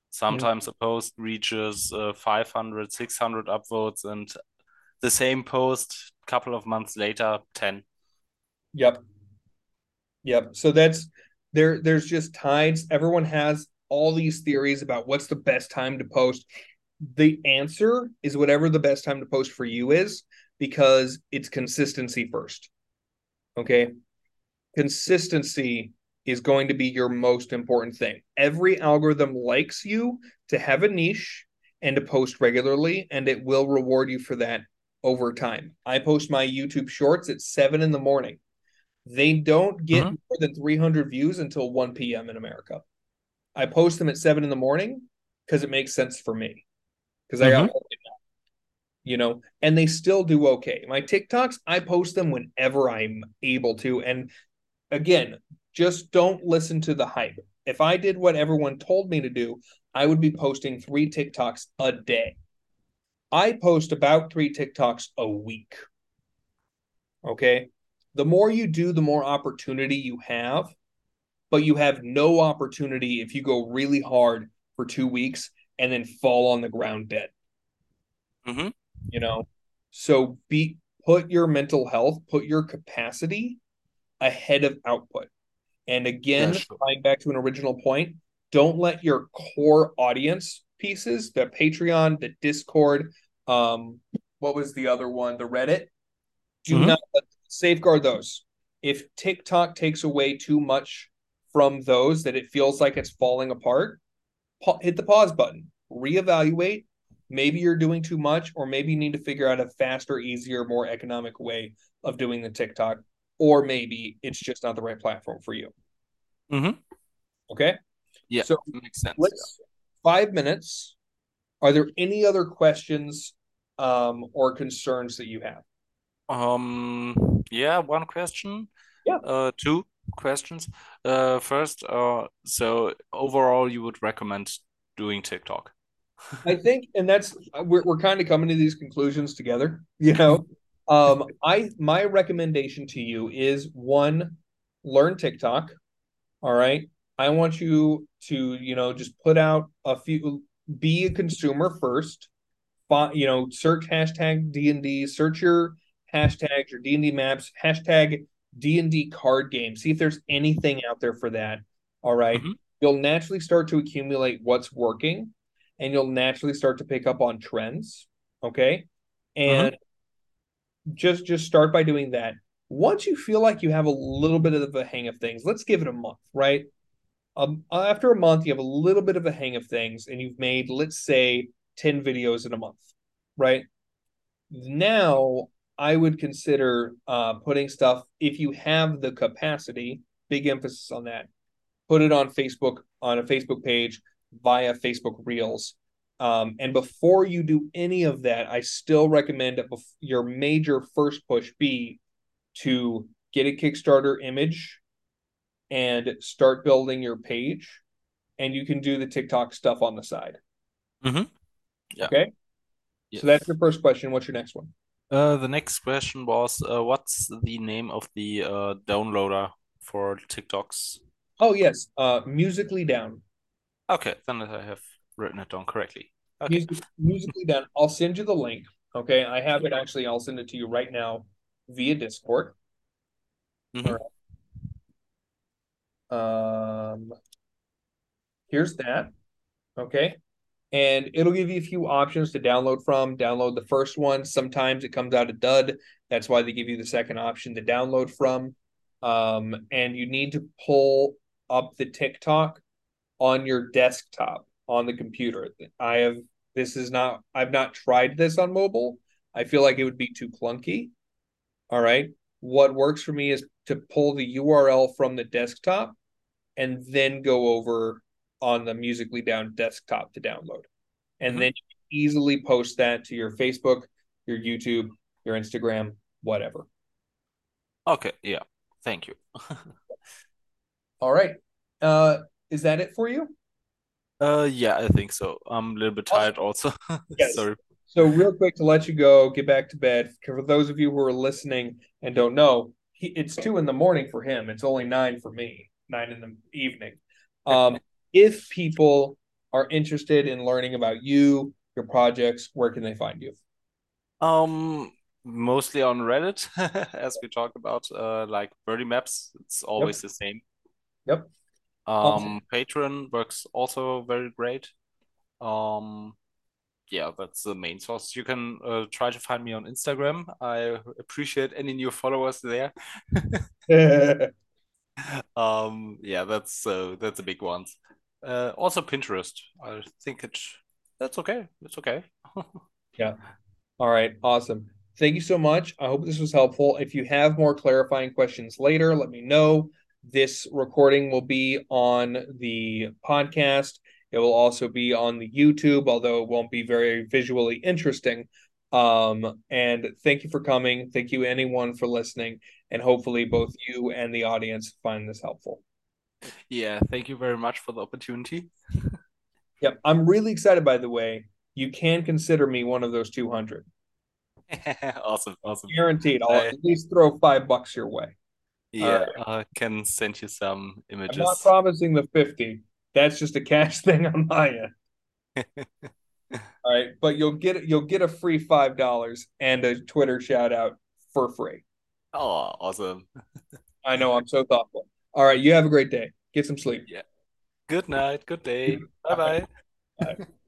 Sometimes a post reaches 500, 600 upvotes, and the same post a couple of months later, 10. Yep. Yep. So that's there's just tides. Everyone has all these theories about what's the best time to post. The answer is whatever the best time to post for you is, because it's consistency first. Okay? Consistency is going to be your most important thing. Every algorithm likes you to have a niche and to post regularly, and it will reward you for that over time. I post my YouTube shorts at 7 in the morning. They don't get Mm-hmm. more than 300 views until 1 p.m. in America. I post them at 7 in the morning because it makes sense for me. Because I got, Mm-hmm. and they still do okay. My TikToks, I post them whenever I'm able to. And again, just don't listen to the hype. If I did what everyone told me to do, I would be posting 3 TikToks a day. I post about 3 TikToks a week. Okay. The more you do, the more opportunity you have, but you have no opportunity if you go really hard for 2 weeks and then fall on the ground dead, Mm-hmm. you know? So put your mental health, put your capacity ahead of output. And Yeah, again, sure. tying back to an original point, don't let your core audience pieces, the Patreon, the Discord, what was the other one? The Reddit. Do Mm-hmm. not safeguard those. If TikTok takes away too much from those that it feels like it's falling apart, hit the pause button, reevaluate. Maybe you're doing too much, or maybe you need to figure out a faster, easier, more economic way of doing the TikTok, or maybe it's just not the right platform for you. Mm-hmm. Okay. Yeah, So makes sense. Yeah. let's 5 minutes. Are there any other questions or concerns that you have? Yeah, one question. Yeah, Two questions. First, so overall, you would recommend doing TikTok? I think, and that's we're kind of coming to these conclusions together. I my recommendation to you is one, learn TikTok. All right, I want you to just put out a few, be a consumer first. Search hashtag D&D, search your hashtags, your D&D maps, hashtag D&D card game. See if there's anything out there for that. All right. Mm-hmm. You'll naturally start to accumulate what's working, and you'll naturally start to pick up on trends. Okay. Mm-hmm. And just start by doing that. Once you feel like you have a little bit of a hang of things, let's give it a month, right? After a month, you have a little bit of a hang of things, and you've made, let's say, 10 videos in a month, right? Now, I would consider putting stuff, if you have the capacity, big emphasis on that, put it on Facebook, on a Facebook page via Facebook Reels. And before you do any of that, I still recommend that your major first push be to get a Kickstarter image and start building your page. And you can do the TikTok stuff on the side. Mm-hmm. Yeah. Okay. Yeah. So that's your first question. What's your next one? The next question was, what's the name of the downloader for TikToks? Oh, yes. Musically Down. Okay, then I have written it down correctly. Okay. Musically Down. I'll send you the link. Okay. I have it actually. I'll send it to you right now via Discord. Mm-hmm. All right. Here's that. Okay. And it'll give you a few options to download from. Download the first one. Sometimes it comes out a dud. That's why they give you the second option to download from. And you need to pull up the TikTok on your desktop on the computer. I've not tried this on mobile. I feel like it would be too clunky. All right. What works for me is to pull the URL from the desktop and then go over on the Musically Down desktop to download. And Mm-hmm. then you can easily post that to your Facebook, your YouTube, your Instagram, whatever. Okay, yeah. Thank you. All right. Uh, is that it for you? Yeah, I think so. I'm a little bit Awesome. tired also. Yes. Sorry. So, real quick to let you go, get back to bed. For those of you who are listening and don't know, it's 2 in the morning for him. It's only 9 for me, 9 in the evening. Um, if people are interested in learning about you, your projects, where can they find you? Um, Mostly on Reddit, as we talked about, like Birdie Maps. It's Yep. always the same. Yep. Awesome. Patreon works also very great. Um, yeah, that's the main source. You can try to find me on Instagram. I appreciate any new followers there. Yeah, that's a big one. Also Pinterest. I think that's okay. It's okay. Yeah. All right. Awesome. Thank you so much. I hope this was helpful. If you have more clarifying questions later, let me know. This recording will be on the podcast. It will also be on the YouTube, although it won't be very visually interesting. And thank you for coming. Thank you, anyone, for listening. And hopefully, both you and the audience find this helpful. Yeah, thank you very much for the opportunity. Yep. I'm really excited, by the way. You can consider me one of those 200. Awesome, awesome. Guaranteed. I'll I at least throw $5 your way. All Yeah, right. I can send you some I'm not images. promising the 50. That's just a cash thing on my end. All right. But you'll get a free $5 and a Twitter shout out for free. Oh, awesome. I know I'm so thoughtful. All right. You have a great day. Get some sleep. Yeah. Good night, good day. All right. Bye-bye. Bye.